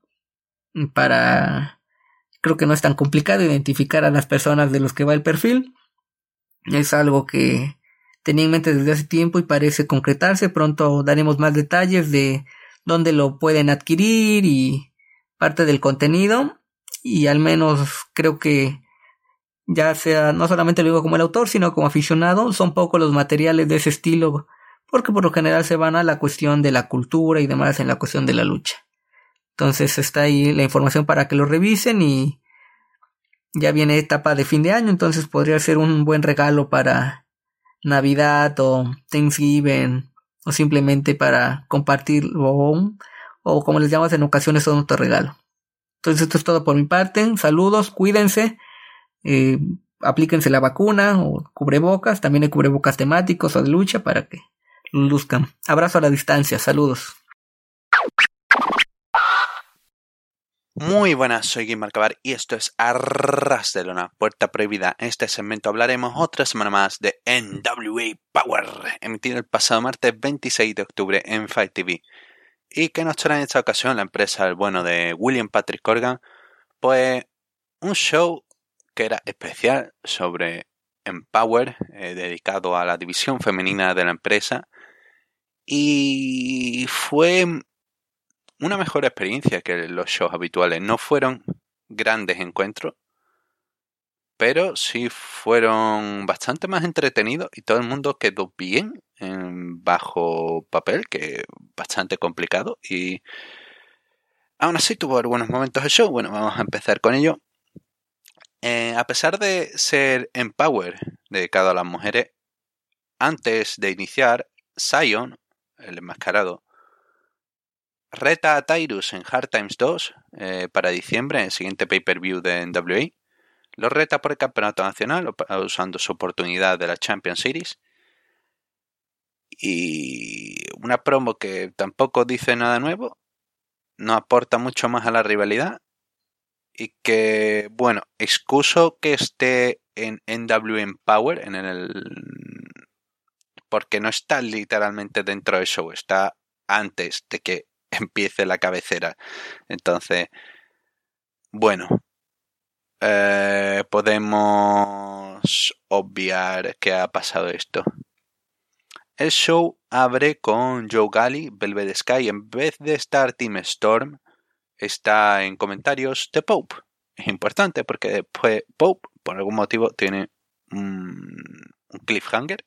D: Creo que no es tan complicado identificar a las personas de los que va el perfil. Es algo que tenía en mente desde hace tiempo y parece concretarse. Pronto daremos más detalles de dónde lo pueden adquirir y parte del contenido, y al menos creo que ya sea, no solamente lo digo como el autor, sino como aficionado, son pocos los materiales de ese estilo, porque por lo general se van a la cuestión de la cultura y demás en la cuestión de la lucha. Entonces está ahí la información para que lo revisen, y ya viene etapa de fin de año, entonces podría ser un buen regalo para Navidad o Thanksgiving, o simplemente para compartir, o como les llamamos en ocasiones, son otro regalo. Entonces esto es todo por mi parte. Saludos, cuídense, aplíquense la vacuna o cubrebocas. También hay cubrebocas temáticos o de lucha para que los luzcan. Abrazo a la distancia, saludos.
B: Muy buenas, soy Guy Marcabar y esto es Arras de Lona, Puerta Prohibida. En este segmento hablaremos otra semana más de NWA Power, emitido el pasado martes 26 de octubre en Fight TV. ¿Y qué nos trae en esta ocasión la empresa El Bueno de William Patrick Corgan? Pues un show que era especial sobre Empower, dedicado a la división femenina de la empresa, y fue una mejor experiencia que los shows habituales. No fueron grandes encuentros, pero sí fueron bastante más entretenidos y todo el mundo quedó bien bajo papel, que es bastante complicado, y aún así tuvo algunos momentos de show. Bueno, vamos a empezar con ello. A pesar de ser Empower dedicado a las mujeres, antes de iniciar, Zion, el enmascarado, reta a Tyrus en Hard Times 2 para diciembre, en el siguiente pay-per-view de NWA. Lo reta por el campeonato nacional usando su oportunidad de la Champion Series. Y una promo que tampoco dice nada nuevo, no aporta mucho más a la rivalidad, y que, bueno, excuso que esté en NWA Power porque no está literalmente dentro del show, está antes de que empiece la cabecera. Entonces, bueno, podemos obviar que ha pasado esto. El show abre con Joe Galli, Velvet Sky. En vez de estar Team Storm, está en comentarios The Pope. Es importante porque después Pope, por algún motivo, tiene un cliffhanger.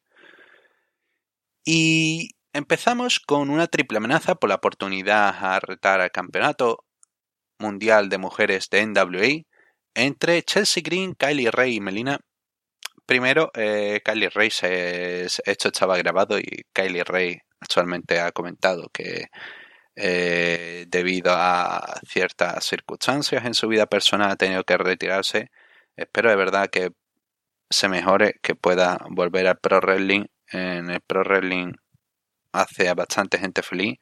B: Y empezamos con una triple amenaza por la oportunidad a retar al campeonato mundial de mujeres de NWA entre Chelsea Green, Kylie Ray y Melina. Primero, Kylie Ray esto estaba grabado, y Kylie Ray actualmente ha comentado que debido a ciertas circunstancias en su vida personal ha tenido que retirarse. Espero de verdad que se mejore, que pueda volver al Pro Wrestling. En el Pro Wrestling hace a bastante gente feliz.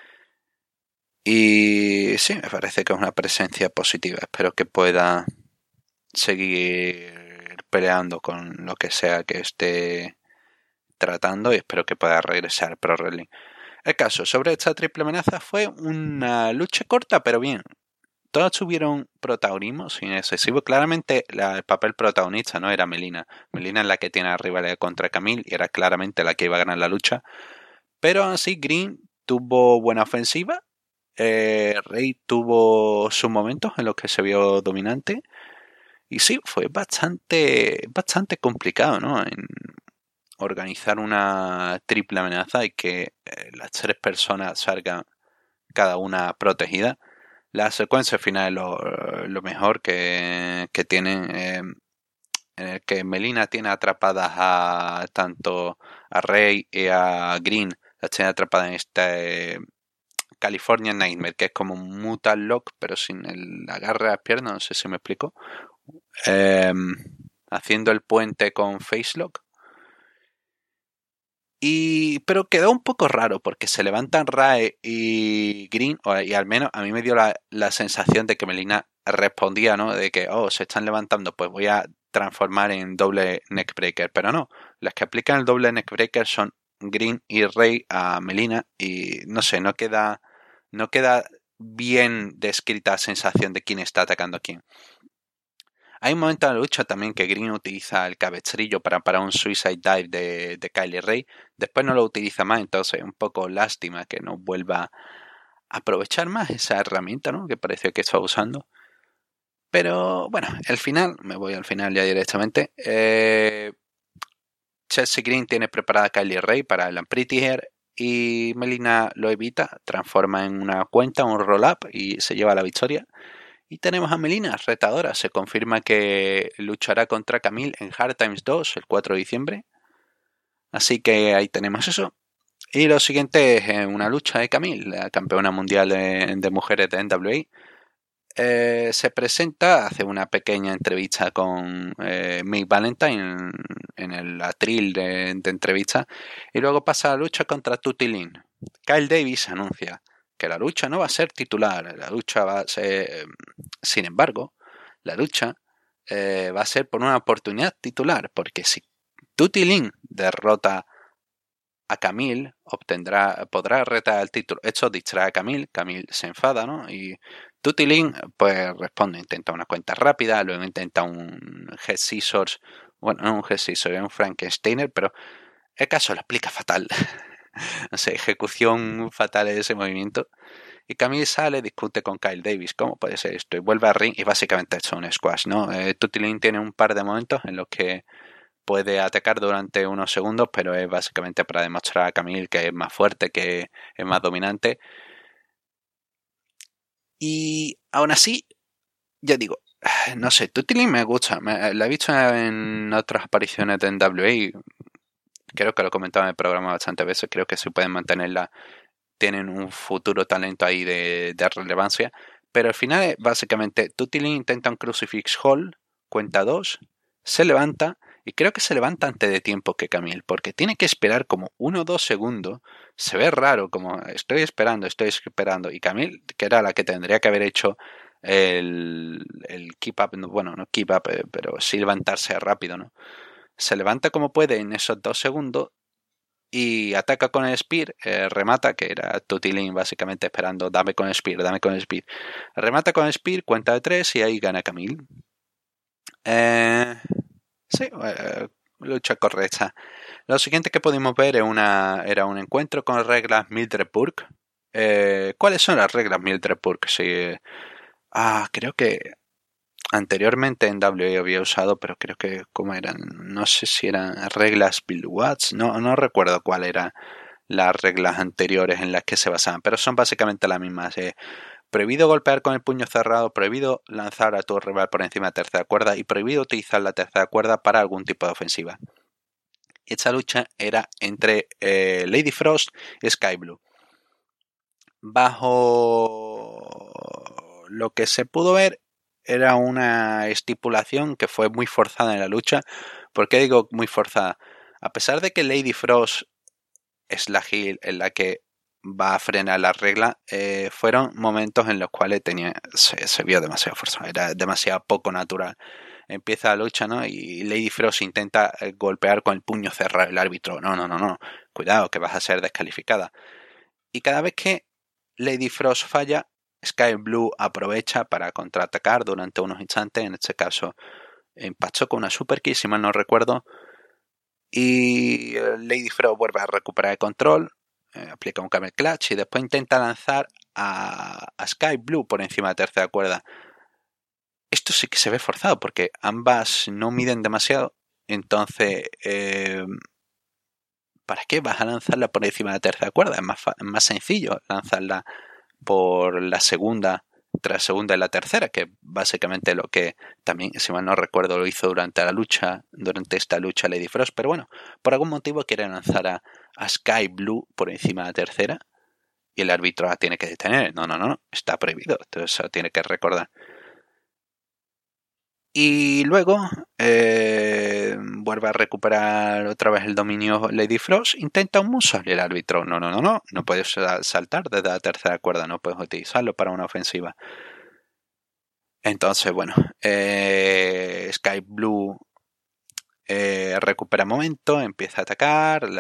B: Y sí, me parece que es una presencia positiva. Espero que pueda seguir peleando con lo que sea que esté tratando, y espero que pueda regresar al Pro Wrestling. El caso sobre esta triple amenaza fue una lucha corta, pero bien. Todas tuvieron protagonismo sin excesivo. Claramente el papel protagonista no era Melina. Melina es la que tiene la rivalidad contra Camille y era claramente la que iba a ganar la lucha. Pero así Green tuvo buena ofensiva. Rey tuvo sus momentos en los que se vio dominante. Y sí, fue bastante complicado, ¿no? En organizar una triple amenaza y que las 3 personas salgan cada una protegida. La secuencia final es lo mejor que tienen, en el que Melina tiene atrapadas a tanto a Rey y a Green, las tiene atrapadas en este California Nightmare, que es como un Mutant Lock, pero sin el agarre a las piernas, no sé si me explico. Haciendo el puente con Face Lock. Pero quedó un poco raro porque se levantan Rae y Green, y al menos a mí me dio la sensación de que Melina respondía, ¿no? De que, se están levantando, pues voy a transformar en doble neckbreaker. Pero no, las que aplican el doble neckbreaker son Green y Rey a Melina, y no sé, no queda bien descrita la sensación de quién está atacando a quién. Hay un momento en la lucha también que Green utiliza el cabestrillo para parar un suicide dive de Kylie Ray. Después no lo utiliza más, entonces es un poco lástima que no vuelva a aprovechar más esa herramienta, ¿no? Que pareció que estaba usando. Pero bueno, me voy al final ya directamente. Chelsea Green tiene preparada a Kylie Ray para el Pretty Hair y Melina lo evita, transforma en una cuenta, un roll-up y se lleva la victoria. Y tenemos a Melina, retadora. Se confirma que luchará contra Camille en Hard Times 2 el 4 de diciembre. Así que ahí tenemos eso. Y lo siguiente es una lucha de Camille, la campeona mundial de mujeres de NWA. Se presenta, hace una pequeña entrevista con Mick Valentine en el atril de entrevista. Y luego pasa a la lucha contra Tutti Lynn. Kyle Davis anuncia que la lucha no va a ser titular, la lucha va a ser, sin embargo, la lucha va a ser por una oportunidad titular, porque si Tutti Lynn derrota a Camille, podrá retar el título. Esto distrae a Camille se enfada, ¿no? Y Tutti Lynn pues responde, intenta una cuenta rápida, luego intenta un Head Scissors, bueno, no un Head Scissors, es un Frankensteiner, pero el caso lo explica fatal. No sé, ejecución fatal de ese movimiento. Y Camille sale, discute con Kyle Davis, ¿cómo puede ser esto? Y vuelve al ring y básicamente ha hecho un squash, ¿no? Tutti Lynn tiene un par de momentos en los que puede atacar durante unos segundos, pero es básicamente para demostrar a Camille que es más fuerte, que es más dominante. Y aún así, ya digo, no sé, Tutti Lynn me gusta, la he visto en otras apariciones de NWA. Creo que lo he comentado en el programa bastantes veces. Creo que si pueden mantenerla, tienen un futuro talento ahí de relevancia. Pero al final, básicamente, Tutti Lynn intenta un Crucifix Hold, cuenta 2, se levanta, y creo que se levanta antes de tiempo que Camille, porque tiene que esperar como 1 o 2 segundos. Se ve raro, como estoy esperando, y Camille, que era la que tendría que haber hecho el keep up, bueno, no keep up, pero sí levantarse rápido, ¿no? Se levanta como puede en esos 2 segundos y ataca con el Spear, remata, que era Tutti Lynn básicamente esperando, dame con el Spear. Remata con el Spear, cuenta de 3 y ahí gana Camille. Sí, lucha correcta. Lo siguiente que pudimos ver era un encuentro con reglas Mildred Burke. ¿Cuáles son las reglas Mildred Burke? Sí, creo que anteriormente en WWE había usado, pero creo que como eran, no sé si eran reglas Bill Watts, no recuerdo cuál eran las reglas anteriores en las que se basaban, pero son básicamente las mismas. Prohibido golpear con el puño cerrado, prohibido lanzar a tu rival por encima de tercera cuerda y prohibido utilizar la tercera cuerda para algún tipo de ofensiva. Y esta lucha era entre Lady Frost y Sky Blue. Bajo lo que se pudo ver, era una estipulación que fue muy forzada en la lucha. ¿Por qué digo muy forzada? A pesar de que Lady Frost es la heel en la que va a frenar la regla, fueron momentos en los cuales se vio demasiado forzado, era demasiado poco natural. Empieza la lucha, ¿no? Y Lady Frost intenta golpear con el puño cerrado. El árbitro, no, cuidado que vas a ser descalificada. Y cada vez que Lady Frost falla, Sky Blue aprovecha para contraatacar durante unos instantes. En este caso empachó con una super kick, si mal no recuerdo, y Lady Frost vuelve a recuperar el control, aplica un camel clutch y después intenta lanzar a Sky Blue por encima de tercera cuerda. Esto sí que se ve forzado porque ambas no miden demasiado. Entonces, ¿para qué vas a lanzarla por encima de la tercera cuerda? Es más sencillo lanzarla por la segunda, tras segunda y la tercera, que básicamente lo que también, si mal no recuerdo, lo hizo durante esta lucha Lady Frost. Pero bueno, por algún motivo quiere lanzar a Sky Blue por encima de la tercera y el árbitro la tiene que detener. No, está prohibido. Entonces eso tiene que recordar. Y luego vuelve a recuperar otra vez el dominio Lady Frost. Intenta un moonsault y el árbitro, no puedes saltar desde la tercera cuerda, no puedes utilizarlo para una ofensiva. Entonces, bueno, Sky Blue recupera momento, empieza a atacar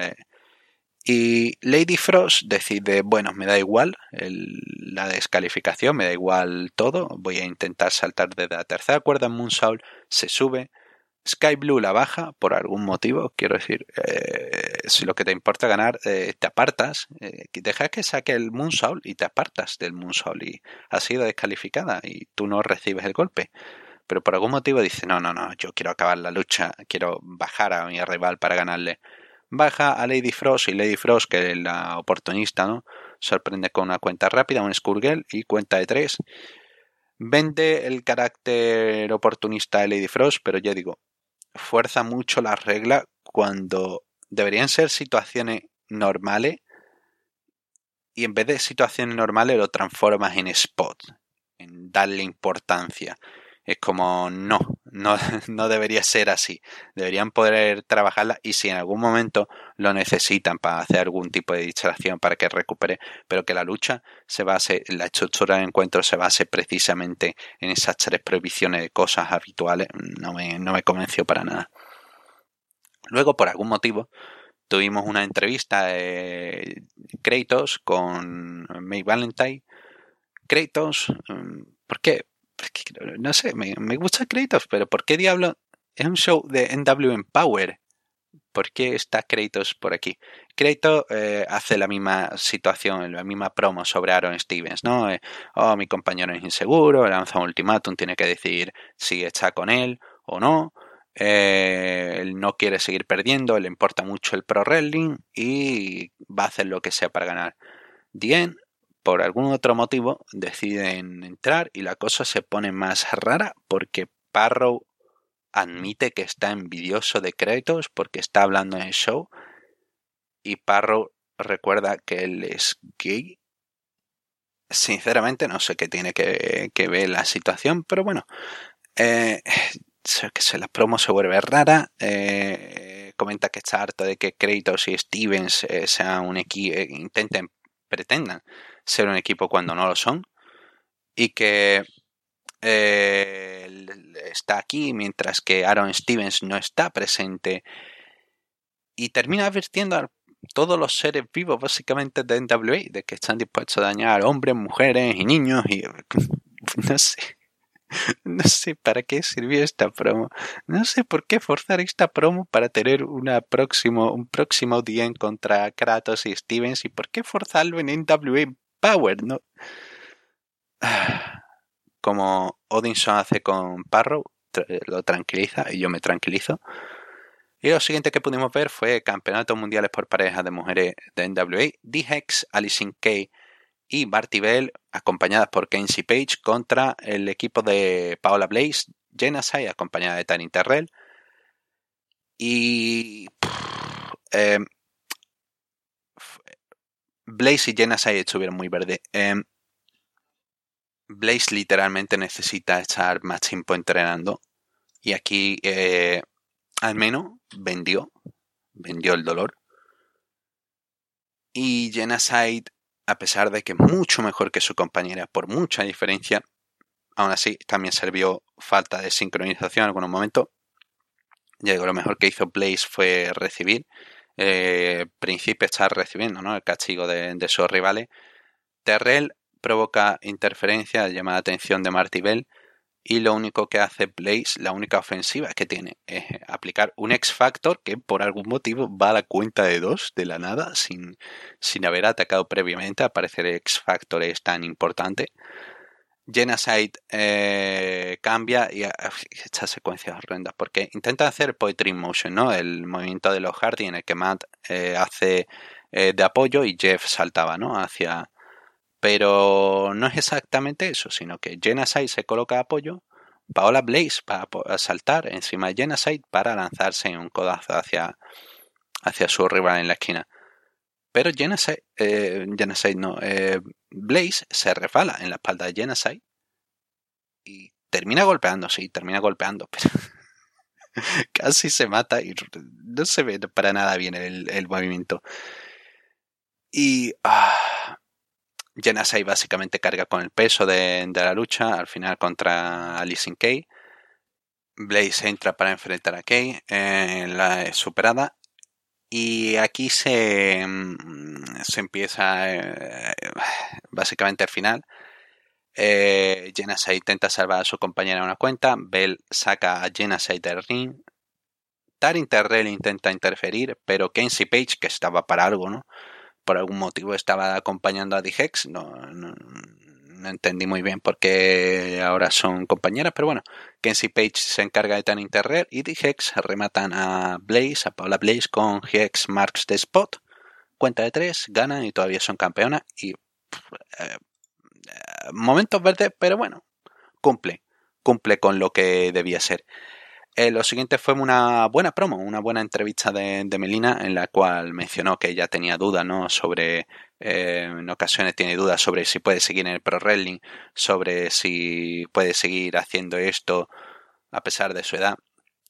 B: y Lady Frost decide, bueno, me da igual la descalificación, me da igual todo, voy a intentar saltar desde la tercera cuerda en moonsault, se sube, Sky Blue la baja por algún motivo, quiero decir, si lo que te importa ganar, te apartas, dejas que saque el moonsault y te apartas del moonsault y has sido descalificada y tú no recibes el golpe. Pero por algún motivo dice, no, yo quiero acabar la lucha, quiero bajar a mi rival para ganarle. Baja a Lady Frost y Lady Frost, que es la oportunista, ¿no? Sorprende con una cuenta rápida, un Skullgirl y cuenta de 3. Vende el carácter oportunista de Lady Frost, pero ya digo, fuerza mucho la regla cuando deberían ser situaciones normales y en vez de situaciones normales lo transformas en spot, en darle importancia. Es como, no debería ser así. Deberían poder trabajarla y si en algún momento lo necesitan para hacer algún tipo de distracción para que recupere, pero que la lucha se base, la estructura del encuentro se base precisamente en esas 3 prohibiciones de cosas habituales, no me convenció para nada. Luego, por algún motivo, tuvimos una entrevista de Kratos con May Valentine. Kratos, ¿por qué? No sé, me gusta Kratos, pero ¿por qué diablo? Es un show de NW Empower. ¿Por qué está Kratos por aquí? Kratos hace la misma situación, la misma promo sobre Aaron Stevens, ¿no? Mi compañero es inseguro, lanza un ultimátum, tiene que decidir si está con él o no. Él no quiere seguir perdiendo, le importa mucho el pro wrestling y va a hacer lo que sea para ganar. The End, por algún otro motivo, deciden entrar y la cosa se pone más rara porque Parrow admite que está envidioso de Kratos porque está hablando en el show y Parrow recuerda que él es gay. Sinceramente no sé qué tiene que ver la situación, pero bueno, la promo se vuelve rara. Comenta que está harto de que Kratos y Stevens sean un equipo, pretendan ser un equipo cuando no lo son y que está aquí mientras que Aaron Stevens no está presente y termina advirtiendo a todos los seres vivos básicamente de NWA de que están dispuestos a dañar hombres, mujeres y niños y no sé para qué sirvió esta promo, no sé por qué forzar esta promo para tener un próximo día contra Kratos y Stevens y por qué forzarlo en NWA Power, ¿no? Como Odinson hace con Parrow, lo tranquiliza y yo me tranquilizo. Y lo siguiente que pudimos ver fue campeonatos mundiales por parejas de mujeres de NWA, D-Hex, Allysin Kay y Marty Bell, acompañadas por Kenzie Page, contra el equipo de Paola Blaze, Jenna Sai, acompañada de Taryn Terrell. Y Blaze y Jenna Sai estuvieron muy verdes. Blaze literalmente necesita estar más tiempo entrenando y aquí al menos vendió el dolor. Y Jenna Sai, a pesar de que es mucho mejor que su compañera por mucha diferencia, aún así también se vio falta de sincronización en algunos momentos. Lo mejor que hizo Blaze fue recibir. Príncipe está recibiendo, ¿no?, el castigo de sus rivales. Terrell provoca interferencia, llama la atención de Marty Bell y lo único que hace Blaze, la única ofensiva que tiene es aplicar un X-Factor que por algún motivo va a la cuenta de 2 de la nada sin haber atacado previamente. Al parecer X-Factor es tan importante Genocide cambia y estas secuencias horrendas porque intenta hacer Poetry in Motion, ¿no? El movimiento de los Hardy en el que Matt hace de apoyo y Jeff saltaba, ¿no? Pero no es exactamente eso, sino que Genocide se coloca a apoyo, Paola Blaze va a saltar encima de Genocide para lanzarse en un codazo hacia su rival en la esquina. Pero Blaze se resbala en la espalda de Genocide y termina golpeando, pero casi se mata y no se ve para nada bien el movimiento. Y Genocide básicamente carga con el peso de la lucha al final contra Allysin Kay. Blaze entra para enfrentar a Kay en la superada. Y aquí se empieza básicamente al final. Genocide intenta salvar a su compañera a una cuenta. Bell saca a Genocide del ring. Taryn Terrell intenta interferir, pero Kenzie Page, que estaba para algo, ¿no? Por algún motivo estaba acompañando a D-Hex. No entendí muy bien por qué ahora son compañeras, pero bueno, Kenzie Page se encarga de Taryn Terrell y D-Hex rematan a Blaze, a Paola Blaze con Hex Marks the Spot. Cuenta de 3, ganan y todavía son campeonas y momentos verdes, pero bueno, cumple con lo que debía ser. Lo siguiente fue una buena promo, una buena entrevista de Melina en la cual mencionó que ella tenía dudas, ¿no? Sobre, en ocasiones tiene dudas sobre si puede seguir en el Pro Wrestling, sobre si puede seguir haciendo esto a pesar de su edad.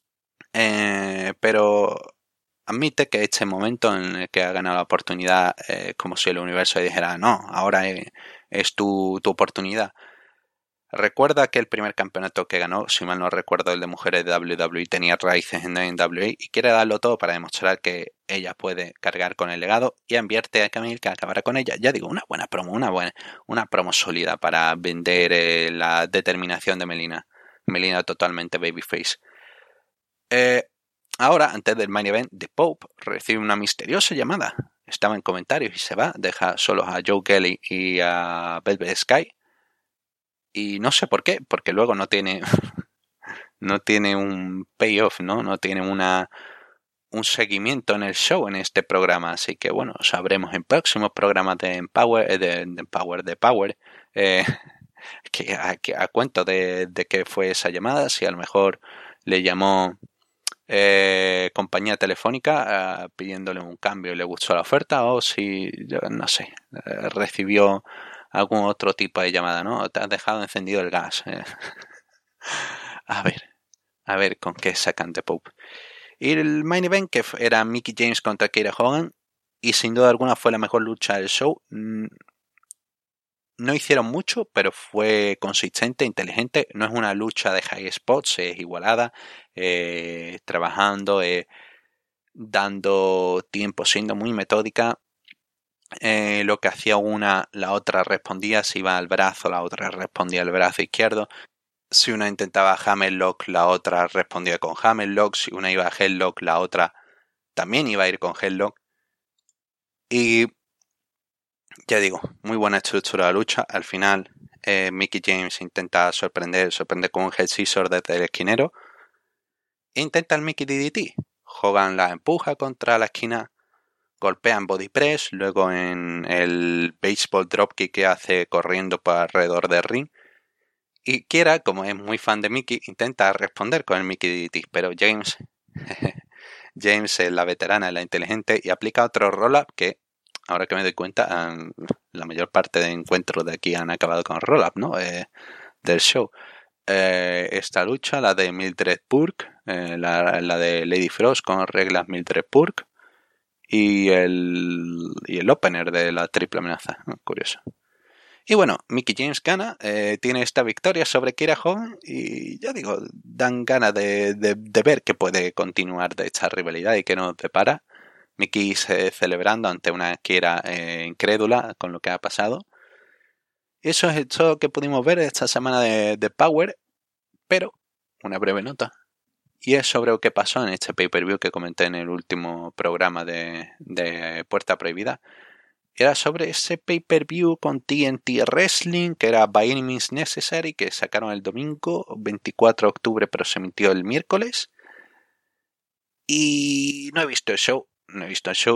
B: Pero admite que este momento en el que ha ganado la oportunidad, como si el universo le dijera, no, ahora es tu oportunidad. Recuerda que el primer campeonato que ganó, si mal no recuerdo, el de mujeres de WWE, tenía raíces en WWE y quiere darlo todo para demostrar que ella puede cargar con el legado y advierte a Camille que acabará con ella. Ya digo, una buena promo, una promo sólida para vender la determinación de Melina. Melina totalmente babyface. Ahora, antes del main event, The Pope recibe una misteriosa llamada. Estaba en comentarios y se va, deja solos a Joe Kelly y a Velvet Sky. Y no sé por qué, porque luego no tiene un payoff, ¿no? Tiene un seguimiento en el show, en este programa. Así que bueno, sabremos en próximos programas de Power, que a cuento de qué fue esa llamada, si a lo mejor le llamó compañía telefónica pidiéndole un cambio y le gustó la oferta, o si, no sé, recibió algún otro tipo de llamada, ¿no? Te has dejado encendido el gas. A ver con qué sacan de Pope. Y el main event, que era Mickie James contra Kiera Hogan, y sin duda alguna fue la mejor lucha del show. No hicieron mucho, pero fue consistente, inteligente. No es una lucha de high spots, es igualada, trabajando, dando tiempo, siendo muy metódica. Lo que hacía una, la otra respondía. Si iba al brazo, la otra respondía al brazo izquierdo. Si una intentaba hammerlock, la otra respondía con hammerlock. Si una iba a headlock, la otra también iba a ir con headlock. Y ya digo, muy buena estructura de lucha. Al final, Mickie James intenta sorprender con un head scissor desde el esquinero. Intenta el Mickey DDT. Hogan la empuja contra la esquina. Golpean body press, luego en el baseball dropkick que hace corriendo por alrededor del ring. Y Kiera, como es muy fan de Mickie, intenta responder con el Mickey DDT, pero James es la veterana, la inteligente, y aplica otro roll-up que, ahora que me doy cuenta, la mayor parte de encuentros de aquí han acabado con roll-up, ¿no? Del show. Esta lucha, la de Mildred Burke, la de Lady Frost con reglas Mildred Burke, y el opener de la triple amenaza. Curioso. Y bueno, Mickie James gana, tiene esta victoria sobre Kiera Hogan y ya digo, dan ganas de ver que puede continuar de esta rivalidad y que nos depara. Mickie celebrando ante una Kiera incrédula con lo que ha pasado. Eso es todo que pudimos ver esta semana de Power, pero una breve nota. Y es sobre lo que pasó en este pay-per-view que comenté en el último programa de Puerta Prohibida. Era sobre ese pay-per-view con TNT Wrestling, que era By Any Means Necessary, que sacaron el domingo 24 de octubre, pero se emitió el miércoles. Y no he visto el show. No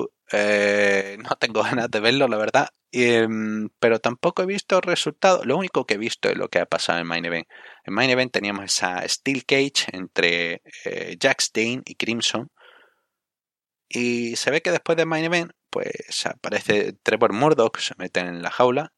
B: tengo ganas de verlo, la verdad. Pero tampoco he visto resultados. Lo único que he visto es lo que ha pasado en Main Event. En Main Event teníamos esa Steel Cage entre Jack Stein y Crimson. Y se ve que después de Main Event, pues aparece Trevor Murdoch, se mete en la jaula.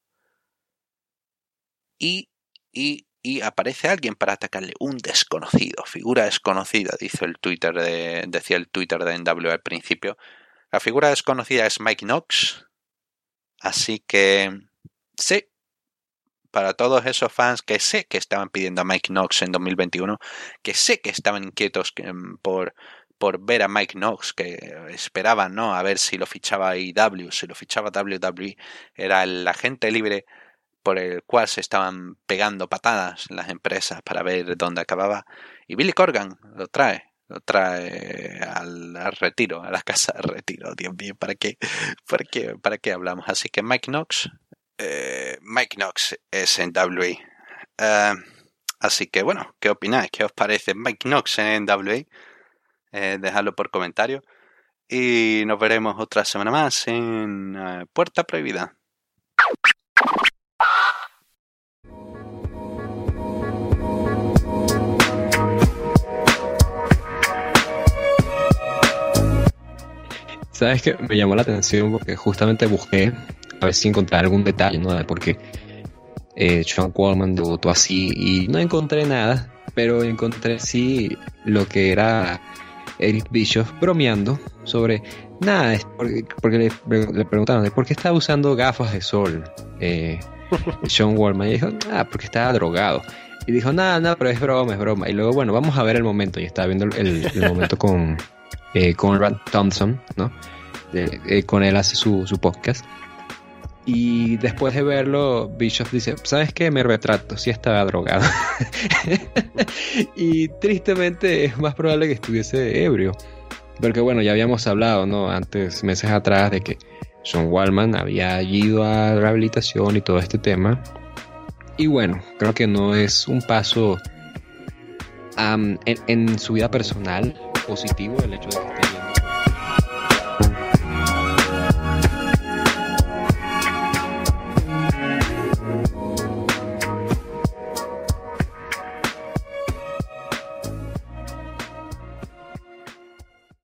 B: Y aparece alguien para atacarle, un desconocido, figura desconocida, decía el Twitter de NWA al principio. La figura desconocida es Mike Knox, así que sí, para todos esos fans que sé que estaban pidiendo a Mike Knox en 2021, que sé que estaban inquietos por ver a Mike Knox, que esperaban, ¿no?, a ver si lo fichaba IW, si lo fichaba WWE, era el agente libre por el cual se estaban pegando patadas las empresas para ver dónde acababa. Y Billy Corgan lo trae al retiro, a la casa de retiro. Dios mío, ¿para qué hablamos? Así que Mike Knox es en NWA. Así que bueno, ¿qué opináis? ¿Qué os parece Mike Knox en NWA? Dejadlo por comentario. Y nos veremos otra semana más en Puerta Prohibida.
E: ¿Sabes qué? Me llamó la atención porque justamente busqué a ver si encontré algún detalle, ¿no? De por qué Sean Waltman debutó así y no encontré nada, pero encontré sí lo que era Eric Bischoff bromeando sobre nada, es porque le preguntaron ¿por qué estaba usando gafas de sol Sean Waltman? Y dijo, porque estaba drogado. Y dijo, nada, pero es broma. Y luego, bueno, vamos a ver el momento. Y estaba viendo el momento con Rand Thompson, ¿no? Con él hace su podcast. Y después de verlo, Bischoff dice, ¿sabes qué? Me retrato, sí estaba drogado. Y tristemente es más probable que estuviese ebrio. Porque bueno, ya habíamos hablado, ¿no? Antes, meses atrás, de que Sean Waltman había ido a rehabilitación y todo este tema. Y bueno, creo que no es un paso en su vida personal positivo el hecho de que